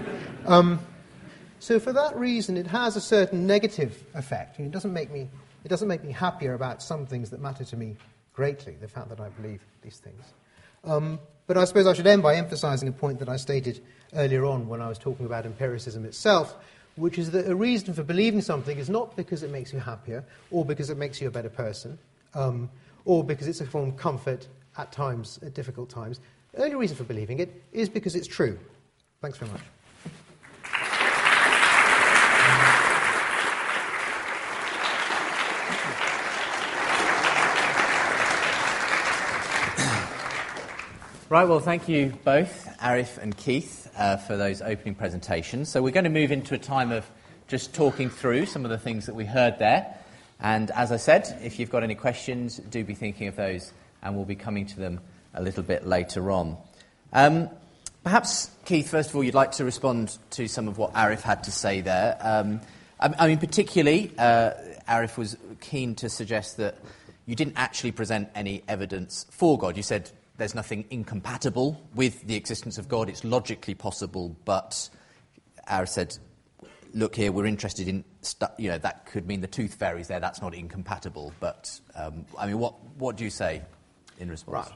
So for that reason, it has a certain negative effect. It doesn't make me happier about some things that matter to me greatly, the fact that I believe these things. But I suppose I should end by emphasising a point that I stated earlier on when I was talking about empiricism itself, which is that a reason for believing something is not because it makes you happier, or because it makes you a better person, or because it's a form of comfort at times, at difficult times. The only reason for believing it is because it's true. Thanks very much. Right, well, thank you both, Arif and Keith, for those opening presentations. So we're going to move into a time of just talking through some of the things that we heard there. And as I said, if you've got any questions, do be thinking of those, and we'll be coming to them a little bit later on. Perhaps, Keith, first of all, you'd like to respond to some of what Arif had to say there. Particularly, Arif was keen to suggest that you didn't actually present any evidence for God. You said there's nothing incompatible with the existence of God. It's logically possible, but Arif said, look here, we're interested in, that could mean the tooth fairy's there. That's not incompatible. But, what do you say in response?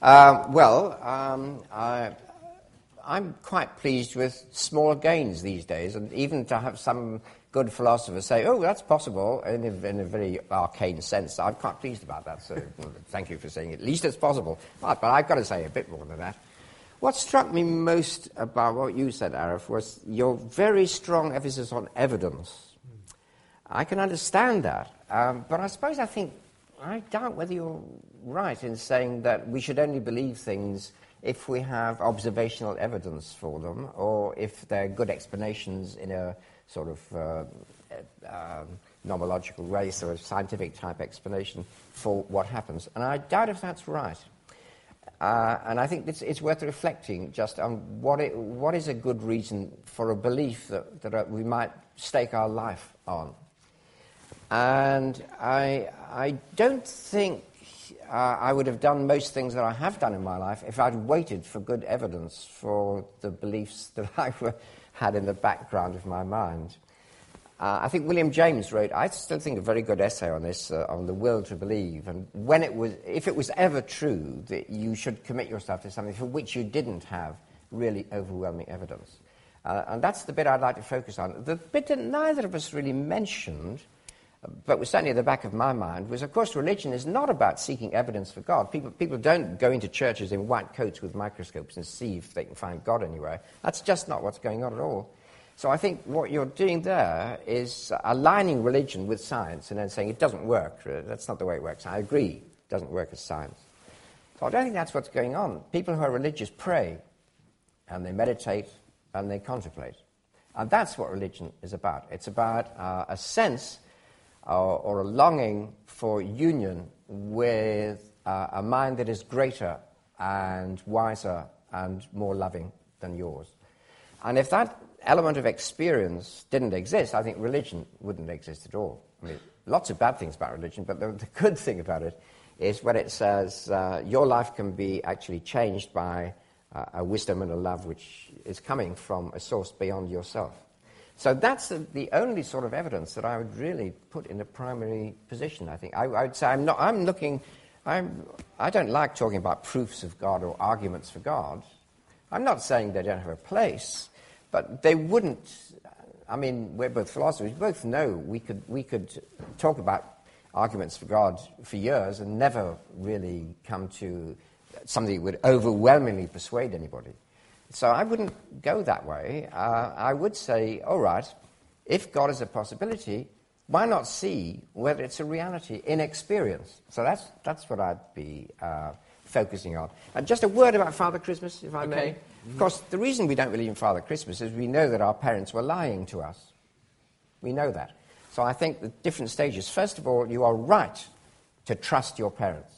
Right. I'm quite pleased with small gains these days, and even to have some good philosophers say, oh, that's possible, in a very arcane sense. I'm quite pleased about that, so thank you for saying it. At least it's possible. But I've got to say a bit more than that. What struck me most about what you said, Arif, was your very strong emphasis on evidence. I can understand that, but I doubt whether you're right in saying that we should only believe things if we have observational evidence for them, or if they're good explanations in a sort of nomological way, sort of scientific type explanation for what happens. And I doubt if that's right. And I think it's worth reflecting just on what is a good reason for a belief that we might stake our life on. And I don't think I would have done most things that I have done in my life if I'd waited for good evidence for the beliefs that I had in the background of my mind. I think William James wrote, I still think, a very good essay on this, on the will to believe, and if it was ever true that you should commit yourself to something for which you didn't have really overwhelming evidence. And that's the bit I'd like to focus on. The bit that neither of us really mentioned, but was certainly at the back of my mind, was, of course, religion is not about seeking evidence for God. People don't go into churches in white coats with microscopes and see if they can find God anywhere. That's just not what's going on at all. So I think what you're doing there is aligning religion with science and then saying it doesn't work. That's not the way it works. I agree, it doesn't work as science. So I don't think that's what's going on. People who are religious pray, and they meditate, and they contemplate. And that's what religion is about. It's about a sense or a longing for union with a mind that is greater and wiser and more loving than yours. And if that element of experience didn't exist, I think religion wouldn't exist at all. I mean, lots of bad things about religion, but the good thing about it is when it says your life can be actually changed by a wisdom and a love which is coming from a source beyond yourself. So that's the only sort of evidence that I would really put in a primary position, I think. I would say I don't like talking about proofs of God or arguments for God. I'm not saying they don't have a place, but they wouldn't. I mean, we're both philosophers. We both know we could talk about arguments for God for years and never really come to something that would overwhelmingly persuade anybody. So I wouldn't go that way. I would say, all right, if God is a possibility, why not see whether it's a reality in experience? So that's what I'd be focusing on. And just a word about Father Christmas, if I may. Mm-hmm. Of course, the reason we don't believe in Father Christmas is we know that our parents were lying to us. We know that. So I think the different stages. First of all, you are right to trust your parents.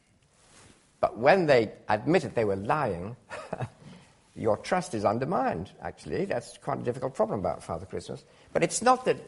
But when they admitted they were lying, your trust is undermined, actually. That's quite a difficult problem about Father Christmas. But it's not that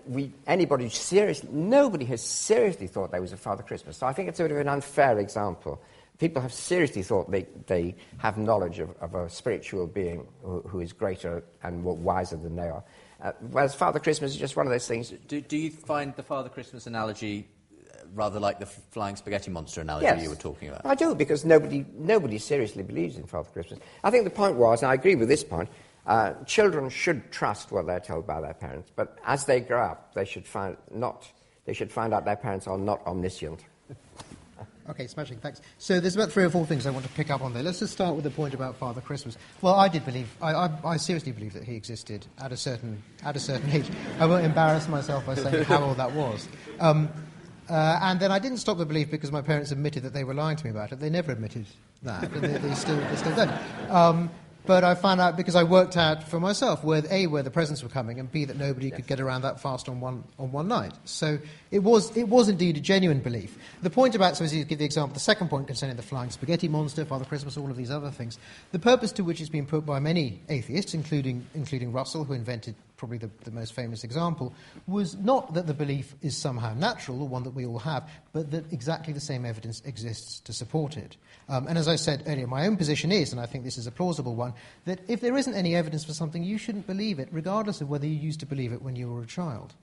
nobody has seriously thought there was a Father Christmas. So I think it's a bit of an unfair example. People have seriously thought they have knowledge of a spiritual being who is greater and more wiser than they are. Whereas Father Christmas is just one of those things. Do you find the Father Christmas analogy rather like the flying spaghetti monster analogy you were talking about? I do, because nobody seriously believes in Father Christmas. I think the point was, and I agree with this point, children should trust what they're told by their parents, but as they grow up, they should find out their parents are not omniscient. Okay, smashing, thanks. So there's about 3 or 4 things I want to pick up on there. Let's just start with the point about Father Christmas. Well, I did believe, I seriously believe that he existed at a certain age. I won't embarrass myself by saying how old that was. And then I didn't stop the belief because my parents admitted that they were lying to me about it. They never admitted that, and they still don't. But I found out because I worked out for myself where the presents were coming, and B, that nobody could get around that fast on one night. So it was indeed a genuine belief. The point about, so as you give the example, the second point concerning the flying spaghetti monster, Father Christmas, all of these other things, the purpose to which it's been put by many atheists, including Russell, who invented probably the most famous example, was not that the belief is somehow natural, or one that we all have, but that exactly the same evidence exists to support it. And as I said earlier, my own position is, and I think this is a plausible one, that if there isn't any evidence for something, you shouldn't believe it, regardless of whether you used to believe it when you were a child.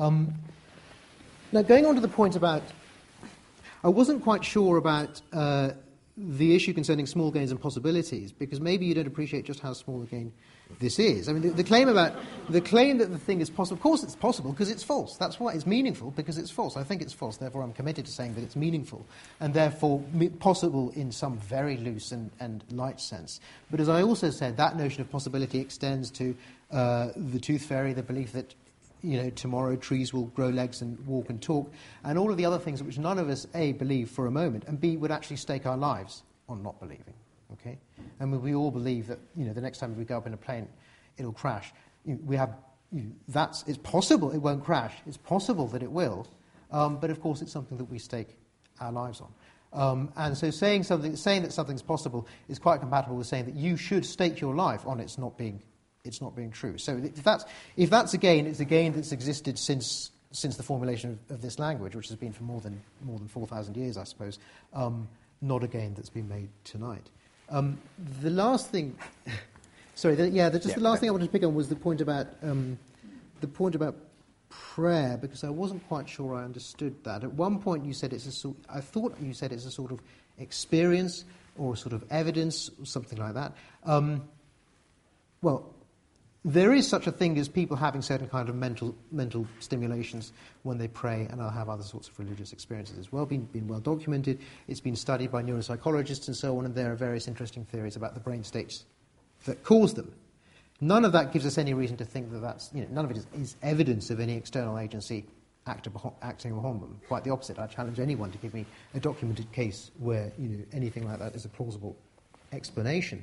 Now, going on to the point about... I wasn't quite sure about the issue concerning small gains and possibilities, because maybe you don't appreciate just how small a gain this is. I mean, the claim that the thing is possible, of course it's possible because it's false. That's why it's meaningful, because it's false. I think it's false, therefore I'm committed to saying that it's meaningful, and therefore possible in some very loose and light sense. But as I also said, that notion of possibility extends to the tooth fairy, the belief that tomorrow trees will grow legs and walk and talk, and all of the other things which none of us, A, believe for a moment, and B, would actually stake our lives on not believing. Okay? And we all believe that, the next time we go up in a plane, it'll crash. It's possible it won't crash. It's possible that it will. But of course, it's something that we stake our lives on. And so saying that something's possible is quite compatible with saying that you should stake your life on it's not being true. So if that's a gain, it's a gain that's existed since since the formulation of this language, which has been for more than 4,000 years, I suppose, not a gain that's been made tonight. The last thing, the last thing I wanted to pick on was the point about prayer, because I wasn't quite sure I understood that. At one point, you said I thought you said it's a sort of experience or a sort of evidence or something like that. Well, there is such a thing as people having certain kind of mental stimulations when they pray, and I'll have other sorts of religious experiences as well, been well documented. It's been studied by neuropsychologists and so on, and there are various interesting theories about the brain states that cause them. None of that gives us any reason to think that none of it is evidence of any external agency acting upon them. Quite the opposite. I challenge anyone to give me a documented case where anything like that is a plausible explanation.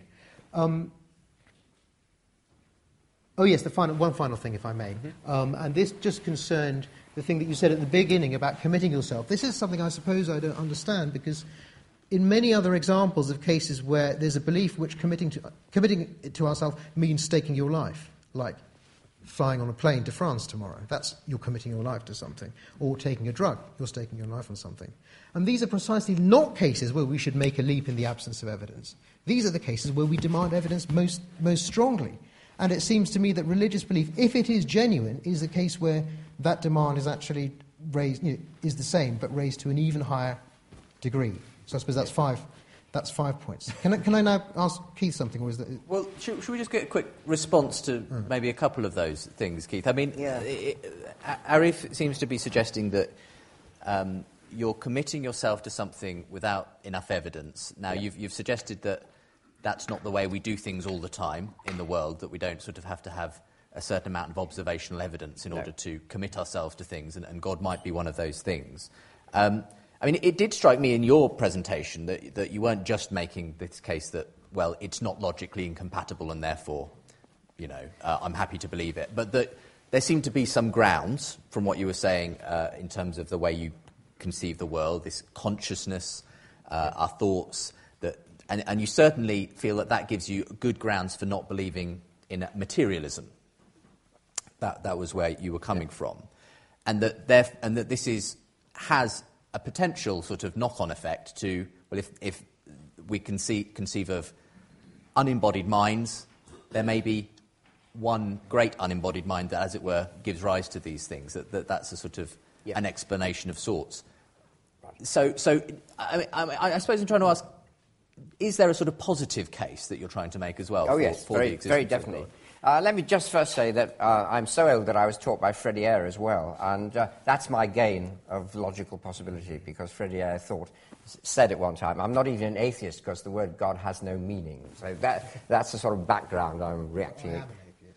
One final thing, if I may. And this just concerned the thing that you said at the beginning about committing yourself. This is something I suppose I don't understand, because in many other examples of cases where there's a belief which committing it to ourselves means staking your life, like flying on a plane to France tomorrow, you're committing your life to something, or taking a drug, you're staking your life on something. And these are precisely not cases where we should make a leap in the absence of evidence. These are the cases where we demand evidence most strongly. And it seems to me that religious belief, if it is genuine, is a case where that demand is actually raised, is the same, but raised to an even higher degree. So I suppose that's 5 points. Can I now ask Keith something, or is that? Well, should we just get a quick response to maybe a couple of those things, Keith? I mean, Arif seems to be suggesting that you're committing yourself to something without enough evidence. Now, you've suggested that that's not the way we do things all the time in the world, that we don't sort of have to have a certain amount of observational evidence in order to commit ourselves to things, and God might be one of those things. I mean, it did strike me in your presentation that you weren't just making this case that, well, it's not logically incompatible and therefore, I'm happy to believe it, but that there seemed to be some grounds from what you were saying in terms of the way you conceive the world, this consciousness, our thoughts, and you certainly feel that gives you good grounds for not believing in materialism. That was where you were coming from, and that this has a potential sort of knock-on effect to, well, if we conceive of unembodied minds, there may be one great unembodied mind that, as it were, gives rise to these things. That's a sort of an explanation of sorts. So I suppose I'm trying to ask, is there a sort of positive case that you're trying to make as well? Oh, yes, very definitely. Let me just first say that I'm so old that I was taught by Freddie Eyre as well, and that's my gain of logical possibility, because Freddie Eyre said at one time, I'm not even an atheist because the word God has no meaning. So that's the sort of background I'm reacting to.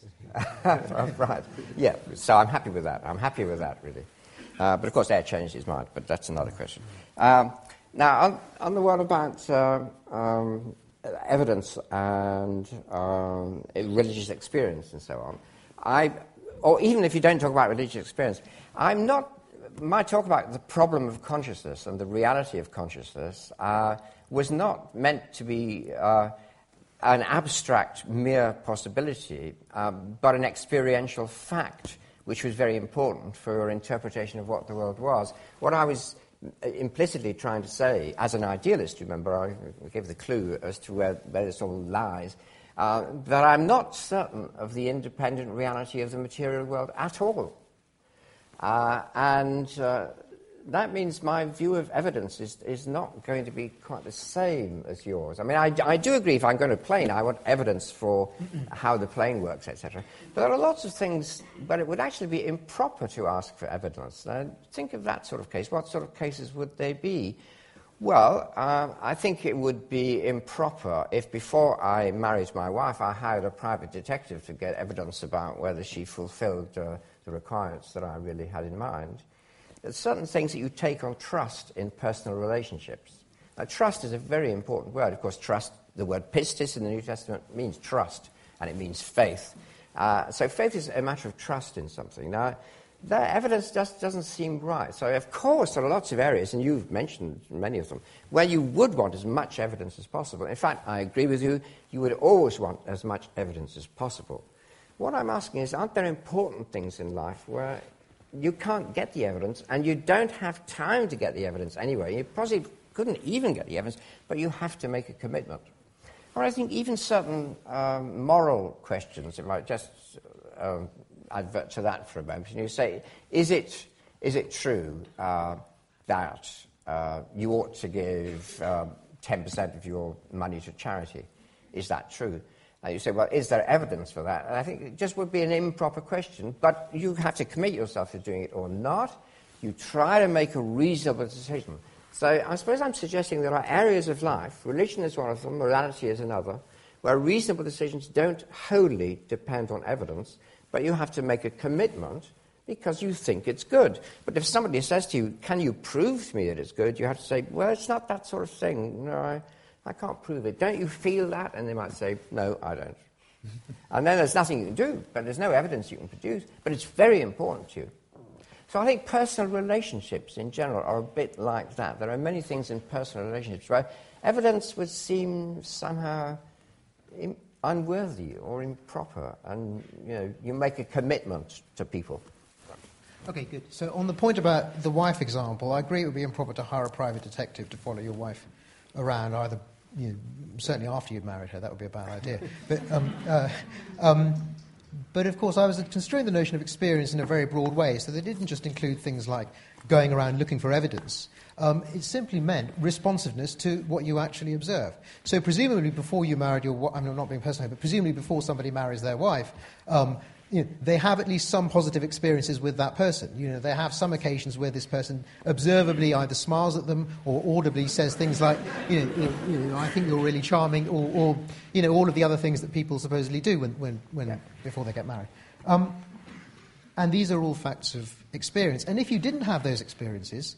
Right, yeah, so I'm happy with that. Really. But of course Eyre changed his mind, but that's another question. Now, on the one about evidence and religious experience and so on, or even if you don't talk about religious experience, my talk about the problem of consciousness and the reality of consciousness was not meant to be an abstract, mere possibility, but an experiential fact, which was very important for your interpretation of what the world was. What I was implicitly trying to say, as an idealist, remember, I gave the clue as to where this all lies, that I'm not certain of the independent reality of the material world at all. And that means my view of evidence is not going to be quite the same as yours. I mean, I do agree if I'm going to plane, I want evidence for how the plane works, etc. But there are lots of things where it would actually be improper to ask for evidence. Think of that sort of case. What sort of cases would they be? Well, I think it would be improper if before I married my wife, I hired a private detective to get evidence about whether she fulfilled the requirements that I really had in mind. There's certain things that you take on trust in personal relationships. Now, trust is a very important word. Of course, trust, the word pistis in the New Testament means trust, and it means faith. So faith is a matter of trust in something. Now, that evidence just doesn't seem right. So, of course, there are lots of areas, and you've mentioned many of them, where you would want as much evidence as possible. In fact, I agree with you, you would always want as much evidence as possible. What I'm asking is, aren't there important things in life where you can't get the evidence, and you don't have time to get the evidence anyway. You possibly couldn't even get the evidence, but you have to make a commitment. Or I think even certain moral questions, it might just advert to that for a moment. And you say, is it true that you ought to give 10% of your money to charity? Is that true? And you say, well, is there evidence for that? And I think it just would be an improper question, but you have to commit yourself to doing it or not. You try to make a reasonable decision. So I suppose I'm suggesting there are areas of life, religion is one of them, morality is another, where reasonable decisions don't wholly depend on evidence, but you have to make a commitment because you think it's good. But if somebody says to you, can you prove to me that it's good, you have to say, well, it's not that sort of thing. No, I can't prove it. Don't you feel that? And they might say, no, I don't. And then there's nothing you can do, but there's no evidence you can produce, but it's very important to you. So I think personal relationships in general are a bit like that. There are many things in personal relationships where evidence would seem somehow unworthy or improper, and you make a commitment to people. Okay, good. So on the point about the wife example, I agree it would be improper to hire a private detective to follow your wife around, either certainly after you'd married her. That would be a bad idea. But of course, I was construing the notion of experience in a very broad way, so they didn't just include things like going around looking for evidence. It simply meant responsiveness to what you actually observe. So presumably before you married your wife, I'm not being personal, but presumably before somebody marries their wife, they have at least some positive experiences with that person. They have some occasions where this person observably either smiles at them or audibly says things like, I think you're really charming, or all of the other things that people supposedly do before they get married. And these are all facts of experience. And if you didn't have those experiences,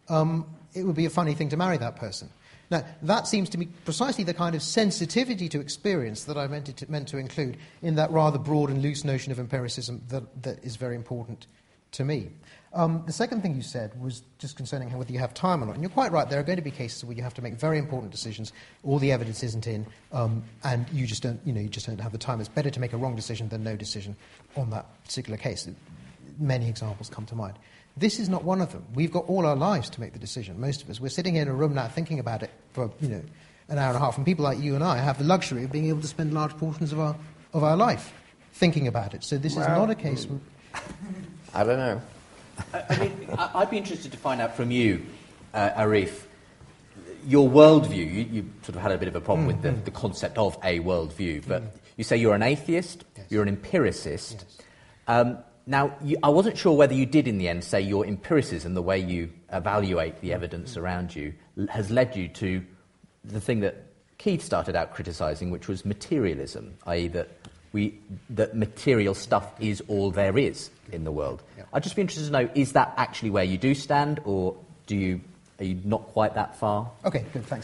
it would be a funny thing to marry that person. Now, that seems to me precisely the kind of sensitivity to experience that I meant to include in that rather broad and loose notion of empiricism that is very important to me. The second thing you said was just concerning whether you have time or not. And you're quite right, there are going to be cases where you have to make very important decisions, all the evidence isn't in, and you just don't have the time. It's better to make a wrong decision than no decision on that particular case. Many examples come to mind. This is not one of them. We've got all our lives to make the decision, most of us. We're sitting here in a room now thinking about it for, an hour and a half, and people like you and I have the luxury of being able to spend large portions of our life thinking about it. So this is not a case where... I don't know. I'd be interested to find out from you, Arif, your worldview. You sort of had a bit of a problem with the concept of a worldview, but you say you're an atheist, yes. You're an empiricist. Yes. Now, I wasn't sure whether you did in the end say your empiricism, the way you evaluate the evidence around you, has led you to the thing that Keith started out criticising, which was materialism, i.e. that material stuff is all there is in the world. Yeah. I'd just be interested to know, is that actually where you do stand, or are you not quite that far? Okay, good, thanks.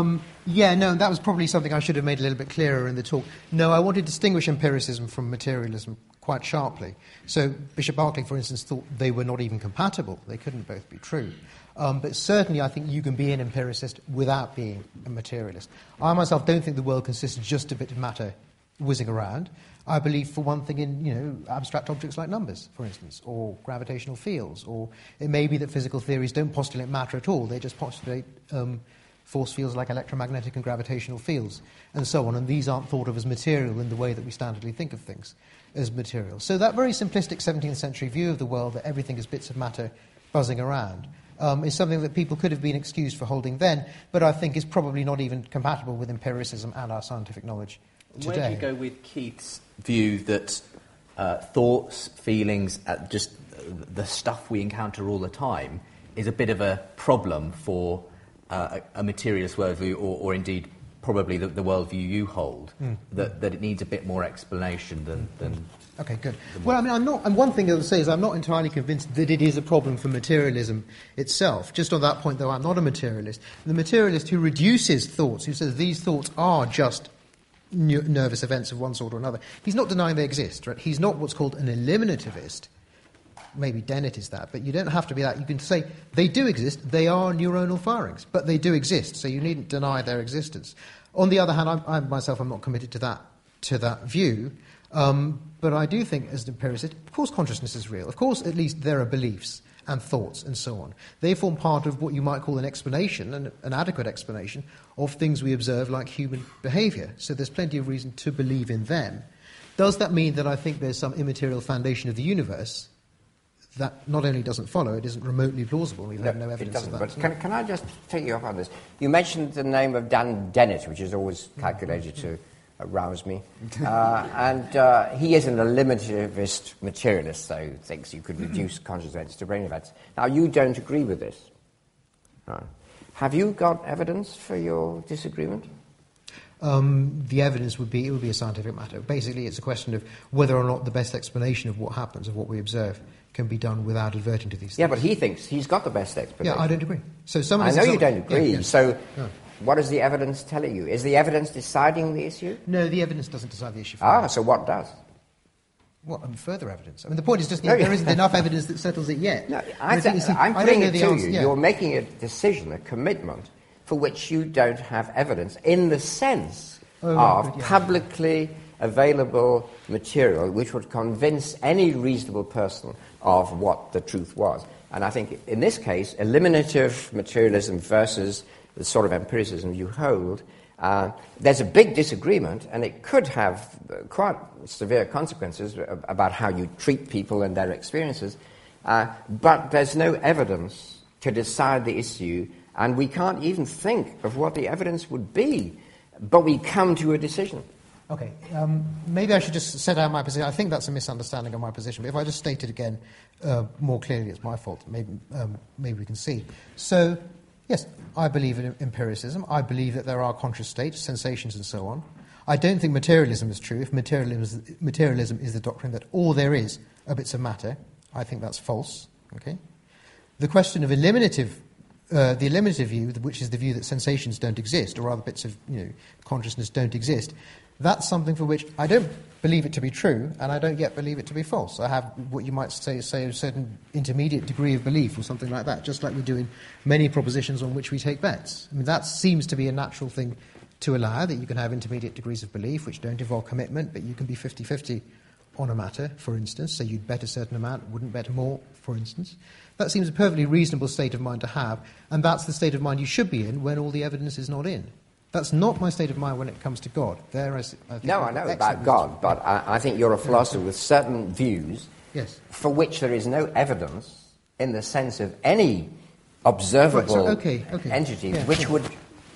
That was probably something I should have made a little bit clearer in the talk. No, I want to distinguish empiricism from materialism quite sharply. So Bishop Berkeley, for instance, thought they were not even compatible. They couldn't both be true. But certainly I think you can be an empiricist without being a materialist. I myself don't think the world consists just of a bit of matter whizzing around. I believe, for one thing, in abstract objects like numbers, for instance, or gravitational fields, or it may be that physical theories don't postulate matter at all. They just postulate force fields like electromagnetic and gravitational fields, and so on. And these aren't thought of as material in the way that we standardly think of things as material. So that very simplistic 17th century view of the world, that everything is bits of matter buzzing around, is something that people could have been excused for holding then, but I think is probably not even compatible with empiricism and our scientific knowledge today. Where do you go with Keith's view that thoughts, feelings, just the stuff we encounter all the time is a bit of a problem for a materialist worldview, or indeed probably the worldview you hold, that it needs a bit more explanation than Okay, good. Well, I'm not. And one thing I would say is I'm not entirely convinced that it is a problem for materialism itself. Just on that point, though, I'm not a materialist. The materialist who reduces thoughts, who says these thoughts are just nervous events of one sort or another, he's not denying they exist. Right? He's not what's called an eliminativist. Maybe Dennett is that, but you don't have to be that. You can say they do exist. They are neuronal firings, but they do exist. So you needn't deny their existence. On the other hand, I myself am not committed to that view. But I do think, as an empiricist, of course consciousness is real. Of course, at least there are beliefs and thoughts and so on. They form part of what you might call an explanation, an adequate explanation, of things we observe like human behaviour. So there's plenty of reason to believe in them. Does that mean that I think there's some immaterial foundation of the universe? That not only doesn't follow, it isn't remotely plausible. We've had no evidence of that. But can I just take you up on this? You mentioned the name of Dan Dennett, which is always calculated to arouse me. And he is an eliminativist materialist, so thinks you could reduce conscious events to brain events. Now, you don't agree with this. Right. Have you got evidence for your disagreement? The evidence would be a scientific matter. Basically, it's a question of whether or not the best explanation of what happens, of what we observe, can be done without adverting to these things. Yeah, but he thinks he's got the best explanation. Yeah, I don't agree. So I know you don't agree. Yeah. So what is the evidence telling you? Is the evidence deciding the issue? No, the evidence doesn't decide the issue for me. So what does? What, further evidence? I mean, the point is just there isn't enough evidence that settles it yet. No, I'm putting it to you. Yeah. You're making a decision, a commitment, for which you don't have evidence in the sense of publicly available material which would convince any reasonable person of what the truth was. And I think in this case, eliminative materialism versus the sort of empiricism you hold, there's a big disagreement, and it could have quite severe consequences about how you treat people and their experiences, but there's no evidence to decide the issue, and we can't even think of what the evidence would be, but we come to a decision. Okay, maybe I should just set out my position. I think that's a misunderstanding of my position, but if I just state it again more clearly, it's my fault. Maybe we can see. So, yes, I believe in empiricism. I believe that there are conscious states, sensations, and so on. I don't think materialism is true. If materialism is the doctrine that all there is are bits of matter, I think that's false. Okay, the question of the eliminative view, which is the view that sensations don't exist, or rather bits of consciousness don't exist. That's something for which I don't believe it to be true, and I don't yet believe it to be false. I have what you might say a certain intermediate degree of belief, or something like that, just like we do in many propositions on which we take bets. I mean, that seems to be a natural thing to allow, that you can have intermediate degrees of belief which don't involve commitment, but you can be 50-50 on a matter, for instance, so you'd bet a certain amount, wouldn't bet more, for instance. That seems a perfectly reasonable state of mind to have, and that's the state of mind you should be in when all the evidence is not in. That's not my state of mind when it comes to God. I know about God, but I think you're a philosopher with certain views for which there is no evidence in the sense of any observable entity which would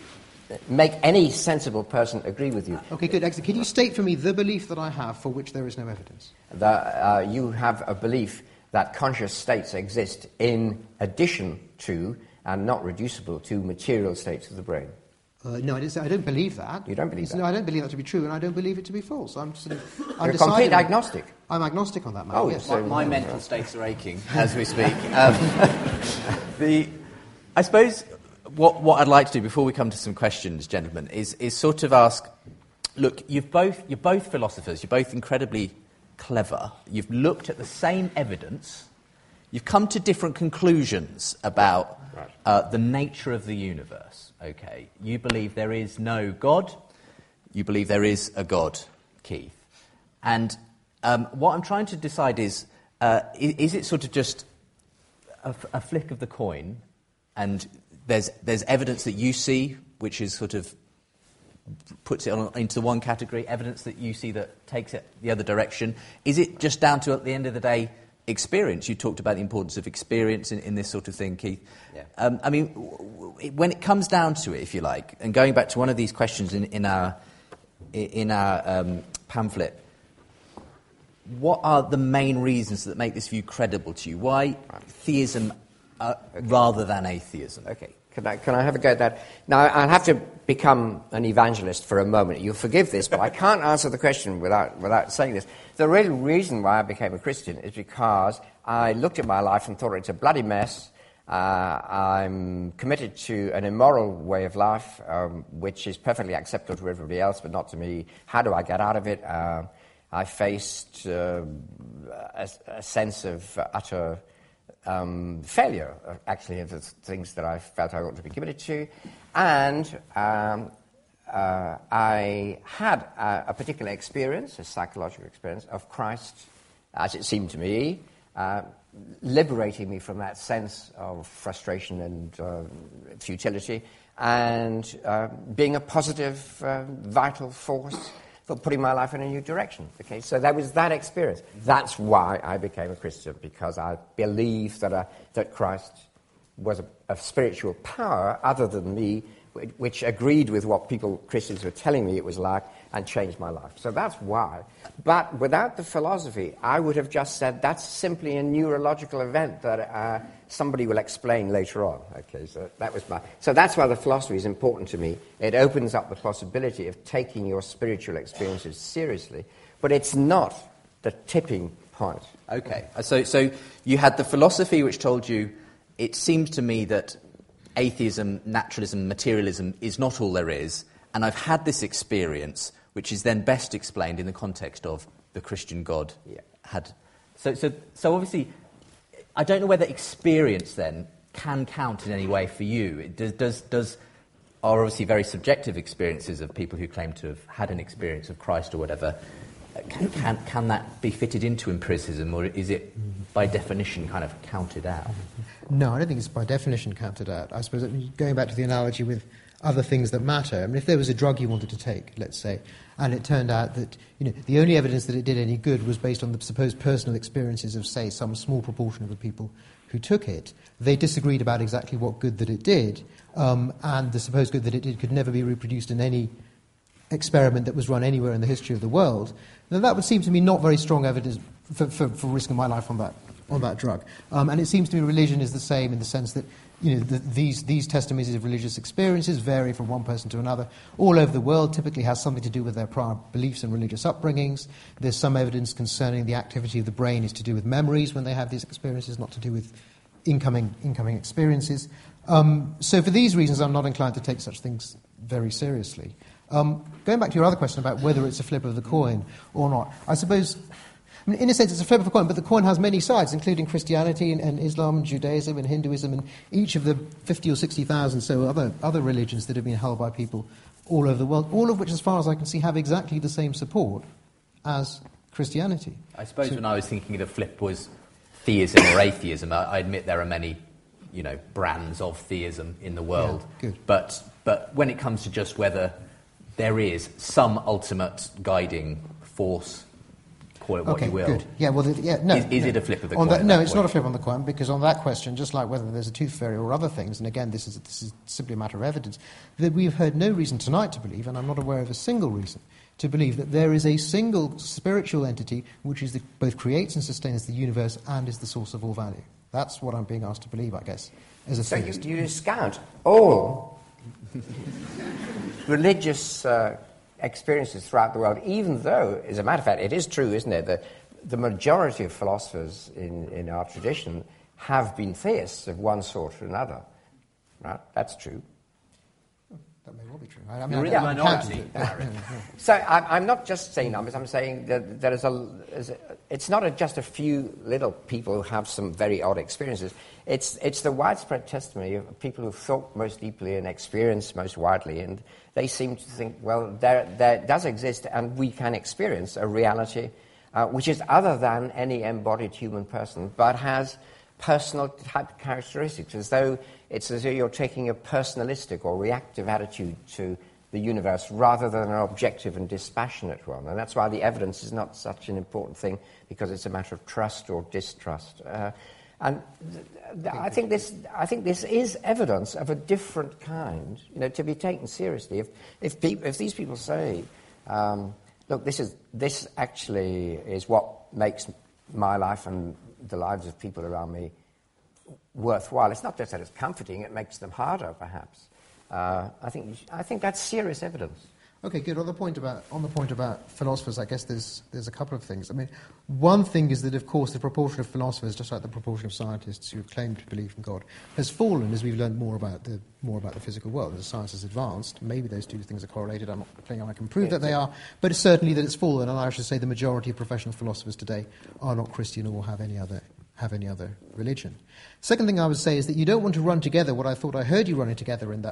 make any sensible person agree with you. Okay, good. Excellent. Can you state for me the belief that I have for which there is no evidence? You have a belief that conscious states exist in addition to and not reducible to material states of the brain. No, I don't believe that. You don't believe that? No, I don't believe that to be true, and I don't believe it to be false. I'm You're a complete agnostic. I'm agnostic on that matter. Oh, yes. so my mental states are aching as we speak. I suppose what I'd like to do before we come to some questions, gentlemen, is sort of ask. Look, you're both philosophers. You're both incredibly clever. You've looked at the same evidence. You've come to different conclusions about the nature of the universe. Okay, you believe there is no God. You believe there is a God, Keith. And what I'm trying to decide is it sort of just a flick of the coin, and there's evidence that you see which is sort of puts it into one category, evidence that you see that takes it the other direction? Is it just down to, at the end of the day, experience? You talked about the importance of experience in this sort of thing, Keith. Yeah. I mean, when it comes down to it, if you like, and going back to one of these questions in our pamphlet, what are the main reasons that make this view credible to you? Why theism rather than atheism? Okay. Can I have a go at that? Now, I'll have to become an evangelist for a moment. You'll forgive this, but I can't answer the question without saying this. The real reason why I became a Christian is because I looked at my life and thought it's a bloody mess. I'm committed to an immoral way of life, which is perfectly acceptable to everybody else, but not to me. How do I get out of it? I faced a sense of utter failure, actually, of the things that I felt I ought to be committed to. And I had a particular experience, a psychological experience, of Christ, as it seemed to me, liberating me from that sense of frustration and futility, and being a positive, vital force for putting my life in a new direction. Okay, so that was that experience. That's why I became a Christian, because I believed that Christ was a spiritual power other than me, which agreed with what Christians were telling me it was like, and changed my life. So that's why. But without the philosophy, I would have just said that's simply a neurological event that somebody will explain later on. Okay, so that's why the philosophy is important to me. It opens up the possibility of taking your spiritual experiences seriously, but it's not the tipping point. Okay, so you had the philosophy which told you, it seems to me that atheism, naturalism, materialism is not all there is, and I've had this experience, which is then best explained in the context of the Christian God had. So obviously, I don't know whether experience then can count in any way for you. Are obviously very subjective experiences of people who claim to have had an experience of Christ or whatever. Can that be fitted into empiricism, or is it by definition kind of counted out? No, I don't think it's by definition counted out. I suppose, going back to the analogy with other things that matter, I mean, if there was a drug you wanted to take, let's say, and it turned out that the only evidence that it did any good was based on the supposed personal experiences of, say, some small proportion of the people who took it, they disagreed about exactly what good that it did, and the supposed good that it did could never be reproduced in any experiment that was run anywhere in the history of the world, then that would seem to me not very strong evidence for risking my life on that drug. And it seems to me religion is the same in the sense that these testimonies of religious experiences vary from one person to another. All over the world typically has something to do with their prior beliefs and religious upbringings. There's some evidence concerning the activity of the brain is to do with memories when they have these experiences, not to do with incoming experiences. So for these reasons, I'm not inclined to take such things very seriously. Going back to your other question about whether it's a flip of the coin or not, I suppose, in a sense, it's a flip of a coin, but the coin has many sides, including Christianity and Islam and Judaism and Hinduism and each of the 50 or 60,000 so other religions that have been held by people all over the world, all of which, as far as I can see, have exactly the same support as Christianity. I suppose when I was thinking the flip was theism or atheism, I admit there are many, brands of theism in the world. Yeah, good. But when it comes to just whether there is some ultimate guiding force, call it what you will. Good. Yeah, well, is it a flip of the coin? No, it's not a flip on the coin, because on that question, just like whether there's a tooth fairy or other things, and again, this is simply a matter of evidence, that we've heard no reason tonight to believe, and I'm not aware of a single reason to believe that there is a single spiritual entity which is both creates and sustains the universe and is the source of all value. That's what I'm being asked to believe, I guess, as a theist. So you discount all religious experiences throughout the world, even though, as a matter of fact, it is true, isn't it, that the majority of philosophers in our tradition have been theists of one sort or another. Right? That's true. That may well be true. You're in the minority. So I'm not just saying numbers, I'm saying that there is it's not just a few little people who have some very odd experiences. It's the widespread testimony of people who've thought most deeply and experienced most widely, and they seem to think, well, there does exist and we can experience a reality which is other than any embodied human person, but has personal type characteristics, as though you're taking a personalistic or reactive attitude to the universe rather than an objective and dispassionate one. And that's why the evidence is not such an important thing, because it's a matter of trust or distrust. And I think this is evidence of a different kind, to be taken seriously. If these people say, look, this actually is what makes my life and the lives of people around me worthwhile. It's not just that it's comforting; it makes them harder, perhaps. I think that's serious evidence. Okay, good. On the point about philosophers, I guess there's a couple of things. I mean, one thing is that, of course, the proportion of philosophers, just like the proportion of scientists who claim to believe in God, has fallen as we've learned more about the physical world. As science has advanced, maybe those two things are correlated. I'm not saying I can prove that they are, but it's certainly that it's fallen. And I should say the majority of professional philosophers today are not Christian or have any other religion. Second thing I would say is that you don't want to run together what I thought I heard you running together in that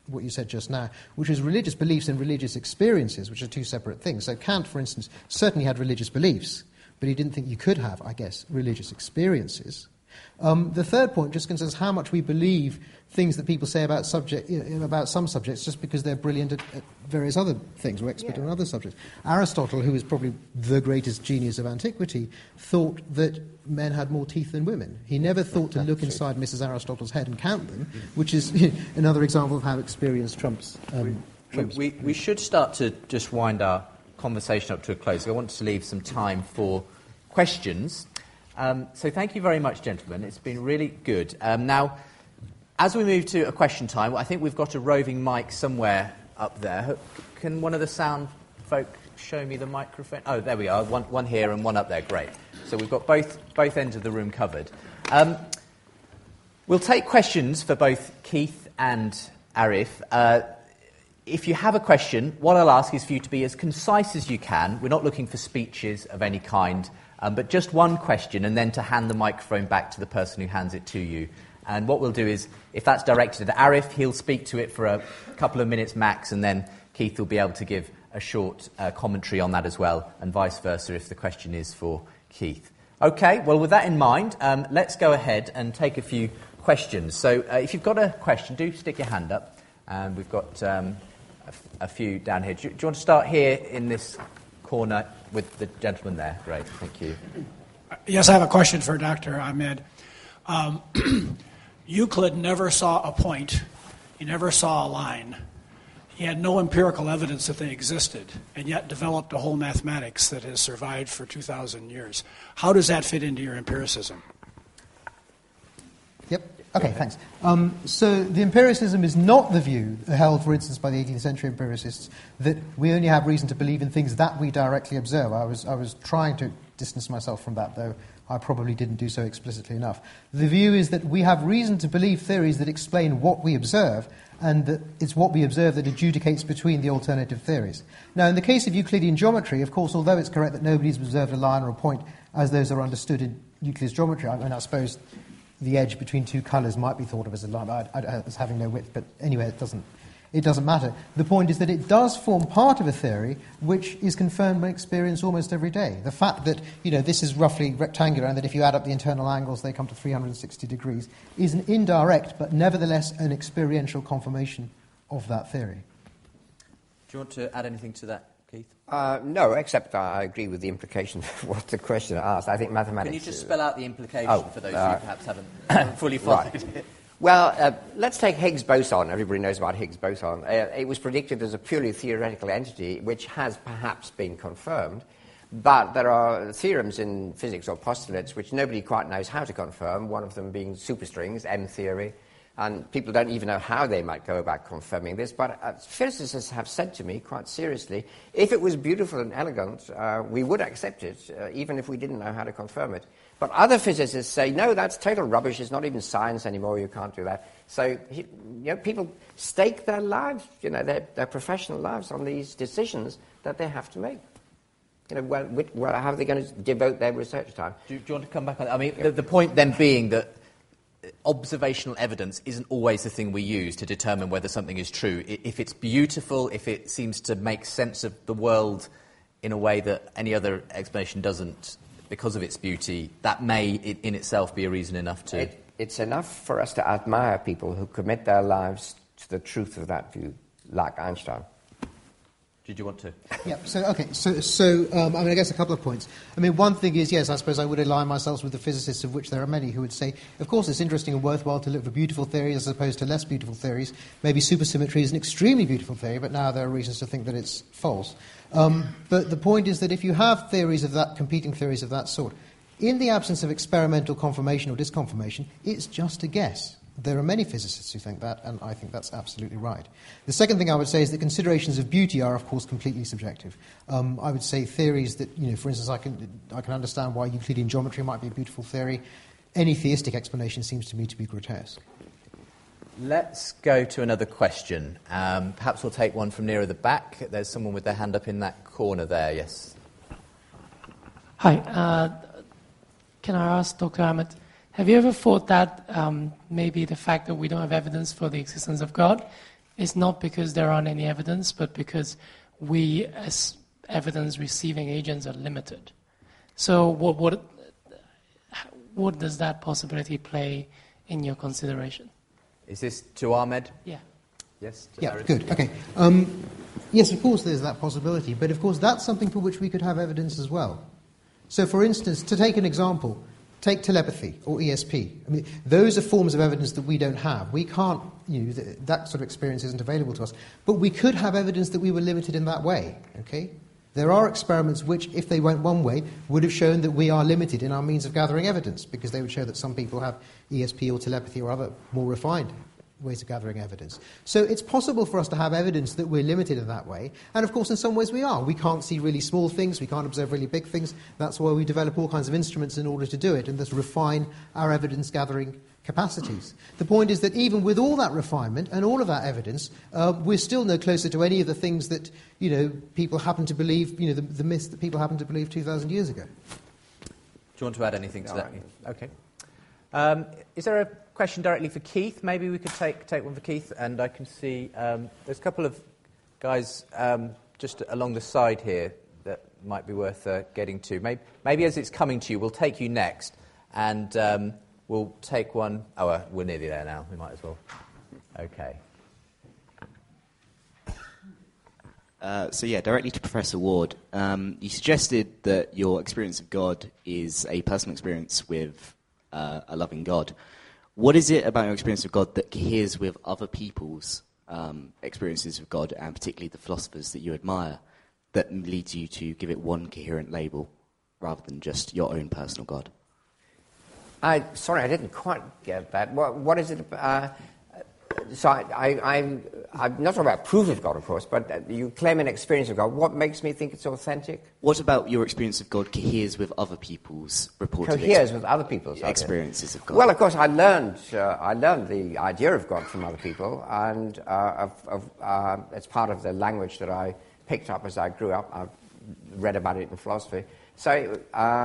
what you said just now, which is religious beliefs and religious experiences, which are two separate things. So Kant, for instance, certainly had religious beliefs, but he didn't think you could have, I guess, religious experiences. The third point just concerns how much we believe things that people say about some subjects just because they're brilliant at various other things or expert on other subjects. Aristotle, who is probably the greatest genius of antiquity, thought that men had more teeth than women. He never thought to look inside Mrs. Aristotle's head and count them, which is another example of how experience trumps. We should start to just wind our conversation up to a close. I want to leave some time for questions. So thank you very much, gentlemen. It's been really good. Now, as we move to a question time, I think we've got a roving mic somewhere up there. Can one of the sound folk show me the microphone? Oh, there we are. One here and one up there. Great. So we've got both ends of the room covered. We'll take questions for both Keith and Arif. If you have a question, what I'll ask is for you to be as concise as you can. We're not looking for speeches of any kind, but just one question, and then to hand the microphone back to the person who hands it to you. And what we'll do is, if that's directed at Arif, he'll speak to it for a couple of minutes max, and then Keith will be able to give a short commentary on that as well, and vice versa if the question is for Keith. OK, well, with that in mind, let's go ahead and take a few questions. So if you've got a question, do stick your hand up. And we've got a few down here. Do you want to start here in this corner with the gentleman there? Great, thank you. Yes, I have a question for Dr. Ahmed. Euclid never saw a point. He never saw a line. He had no empirical evidence that they existed, and yet developed a whole mathematics that has survived for 2,000 years. How does that fit into your empiricism? Yep. Okay, thanks. So the empiricism is not the view held, for instance, by the 18th century empiricists that we only have reason to believe in things that we directly observe. I was trying to distance myself from that, though I probably didn't do so explicitly enough. The view is that we have reason to believe theories that explain what we observe, and that it's what we observe that adjudicates between the alternative theories. Now, in the case of Euclidean geometry, of course, although it's correct that nobody's observed a line or a point as those are understood in Euclid's geometry, I suppose the edge between two colours might be thought of as a line, as having no width, but anyway, it doesn't matter. The point is that it does form part of a theory which is confirmed by experience almost every day. The fact that, this is roughly rectangular and that if you add up the internal angles they come to 360 degrees is an indirect but nevertheless an experiential confirmation of that theory. Do you want to add anything to that, Keith? No, except I agree with the implication of what the question asked. I think mathematics... Can you just spell out the implication for those who perhaps haven't fully followed it? Well, let's take Higgs boson. Everybody knows about Higgs boson. It was predicted as a purely theoretical entity, which has perhaps been confirmed. But there are theorems in physics or postulates which nobody quite knows how to confirm, one of them being superstrings, M theory. And people don't even know how they might go about confirming this. But physicists have said to me, quite seriously, if it was beautiful and elegant, we would accept it, even if we didn't know how to confirm it. But other physicists say, no, that's total rubbish. It's not even science anymore. You can't do that. So, people stake their lives, their professional lives on these decisions that they have to make. Well, how are they going to devote their research time? Do you want to come back on that? I mean, the point then being that observational evidence isn't always the thing we use to determine whether something is true. If it's beautiful, if it seems to make sense of the world in a way that any other explanation doesn't, because of its beauty, that may in itself be a reason enough to... It's enough for us to admire people who commit their lives to the truth of that view, like Einstein. Did you want to? Yeah, so I guess a couple of points. One thing is, yes, I suppose I would align myself with the physicists, of which there are many, who would say, of course, it's interesting and worthwhile to look for beautiful theories as opposed to less beautiful theories. Maybe supersymmetry is an extremely beautiful theory, but now there are reasons to think that it's false. But the point is that if you have competing theories of that sort, in the absence of experimental confirmation or disconfirmation, it's just a guess. There are many physicists who think that, and I think that's absolutely right. The second thing I would say is that considerations of beauty are, of course, completely subjective. I would say theories that, for instance, I can understand why Euclidean geometry might be a beautiful theory. Any theistic explanation seems to me to be grotesque. Let's go to another question. Perhaps we'll take one from nearer the back. There's someone with their hand up in that corner there, yes. Hi. Can I ask Dr. Ahmed, have you ever thought that maybe the fact that we don't have evidence for the existence of God It's not because there aren't any evidence, but because we, as evidence-receiving agents, are limited. So what does that possibility play in your consideration? Is this to Ahmed? Yeah. Yes? Yeah, good. Okay. Yes, of course there's that possibility, but of course that's something for which we could have evidence as well. So, for instance, to take an example, take telepathy or ESP. I mean, those are forms of evidence that we don't have. We can't, that sort of experience isn't available to us. But we could have evidence that we were limited in that way, okay? There are experiments which, if they went one way, would have shown that we are limited in our means of gathering evidence, because they would show that some people have ESP or telepathy or other more refined ways of gathering evidence. So it's possible for us to have evidence that we're limited in that way, and of course in some ways we are. We can't see really small things, we can't observe really big things. That's why we develop all kinds of instruments in order to do it, and thus refine our evidence gathering capacities. The point is that even with all that refinement and all of that evidence, we're still no closer to any of the things that people happen to believe, the myths that people happen to believe 2,000 years ago. Do you want to add anything to that? Okay. Is there a question directly for Keith? Maybe we could take one for Keith, and I can see there's a couple of guys just along the side here that might be worth getting to. Maybe as it's coming to you, we'll take you next, and we'll take one. Oh, we're nearly there now. We might as well. Okay. Directly to Professor Ward. You suggested that your experience of God is a personal experience with a loving God. What is it about your experience of God that coheres with other people's experiences of God, and particularly the philosophers that you admire, that leads you to give it one coherent label rather than just your own personal God? Sorry, I didn't quite get that. What is it? I'm not talking about proof of God, of course, but you claim an experience of God. What makes me think it's authentic? What about your experience of God coheres with other people's reported experiences of God? Well, of course, I learned the idea of God from other people, and it's part of the language that I picked up as I grew up. I've read about it in philosophy. So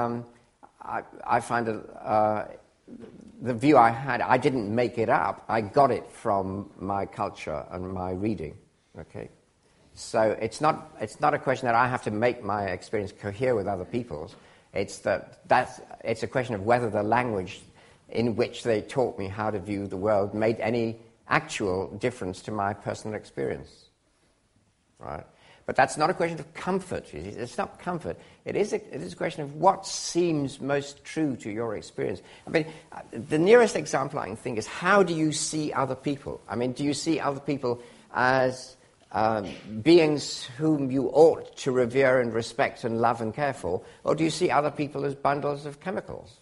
I find that the view I had, I didn't make it up. I got it from my culture and my reading. Okay, so it's not a question that I have to make my experience cohere with other people's. It's a question of whether the language in which they taught me how to view the world made any actual difference to my personal experience. Right. But that's not a question of comfort. It's not comfort. It is a question of what seems most true to your experience. I mean, the nearest example I can think is, how do you see other people? I mean, do you see other people as beings whom you ought to revere and respect and love and care for, or do you see other people as bundles of chemicals?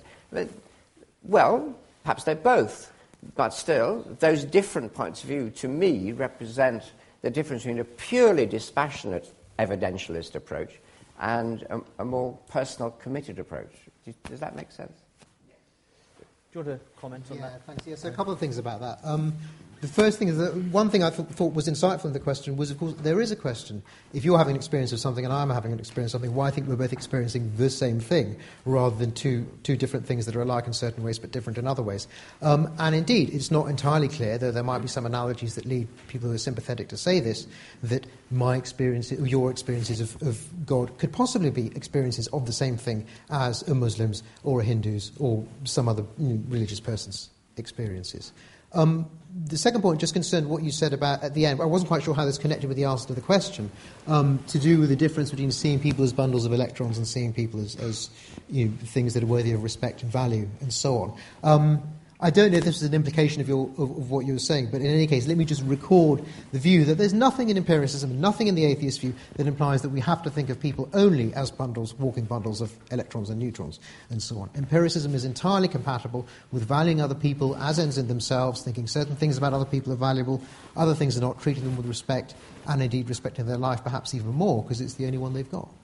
Well, perhaps they're both. But still, those different points of view, to me, represent the difference between a purely dispassionate evidentialist approach and a more personal, committed approach. Does that make sense? Do you want to comment on that? Thanks. Yes, a couple of things about that. The first thing is that one thing I thought was insightful in the question was, of course, there is a question. If you're having an experience of something and I'm having an experience of something, why I think we're both experiencing the same thing rather than two different things that are alike in certain ways but different in other ways. And indeed, it's not entirely clear, though there might be some analogies that lead people who are sympathetic to say this, that my experience, your experiences of God could possibly be experiences of the same thing as a Muslim's or a Hindu's or some other religious person's experiences. The second point just concerned what you said about at the end. I wasn't quite sure how this connected with the answer to the question, to do with the difference between seeing people as bundles of electrons and seeing people as things that are worthy of respect and value and so on. I don't know if this is an implication of what you were saying, but in any case, let me just record the view that there's nothing in empiricism, nothing in the atheist view that implies that we have to think of people only as bundles, walking bundles of electrons and neutrons, and so on. Empiricism is entirely compatible with valuing other people as ends in themselves, thinking certain things about other people are valuable, other things are not, treating them with respect, and indeed respecting their life perhaps even more, because it's the only one they've got.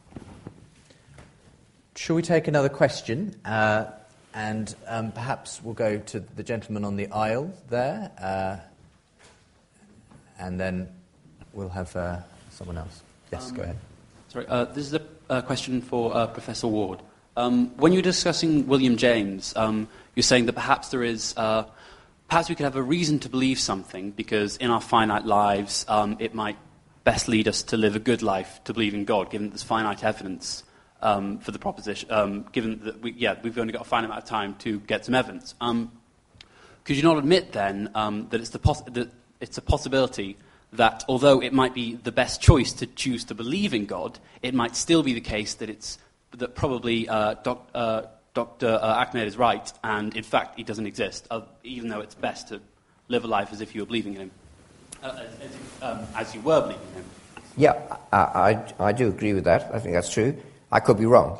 Shall we take another question? And perhaps we'll go to the gentleman on the aisle there, and then we'll have someone else. Yes, go ahead. Sorry, this is a question for Professor Ward. When you're discussing William James, you're saying that perhaps there is perhaps we could have a reason to believe something because in our finite lives it might best lead us to live a good life, to believe in God, given that there's finite evidence for the proposition, given that we've only got a finite amount of time to get some evidence. Could you not admit then that it's a possibility that although it might be the best choice to choose to believe in God, it might still be the case that probably Dr. Ahmed is right, and in fact he doesn't exist, even though it's best to live a life as if you were believing in him, as you were believing in him. Yeah, I do agree with that. I think that's true. I could be wrong.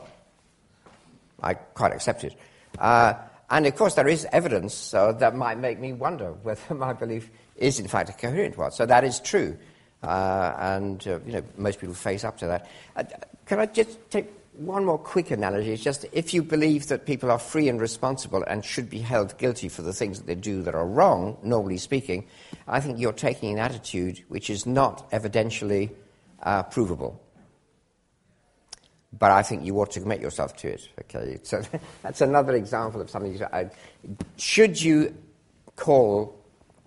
I quite accept it. And of course there is evidence that might make me wonder whether my belief is in fact a coherent one. So that is true. And most people face up to that. Can I just take one more quick analogy? It's just if you believe that people are free and responsible and should be held guilty for the things that they do that are wrong, normally speaking, I think you're taking an attitude which is not evidentially provable. But I think you ought to commit yourself to it. Okay, so that's another example of something. Should you call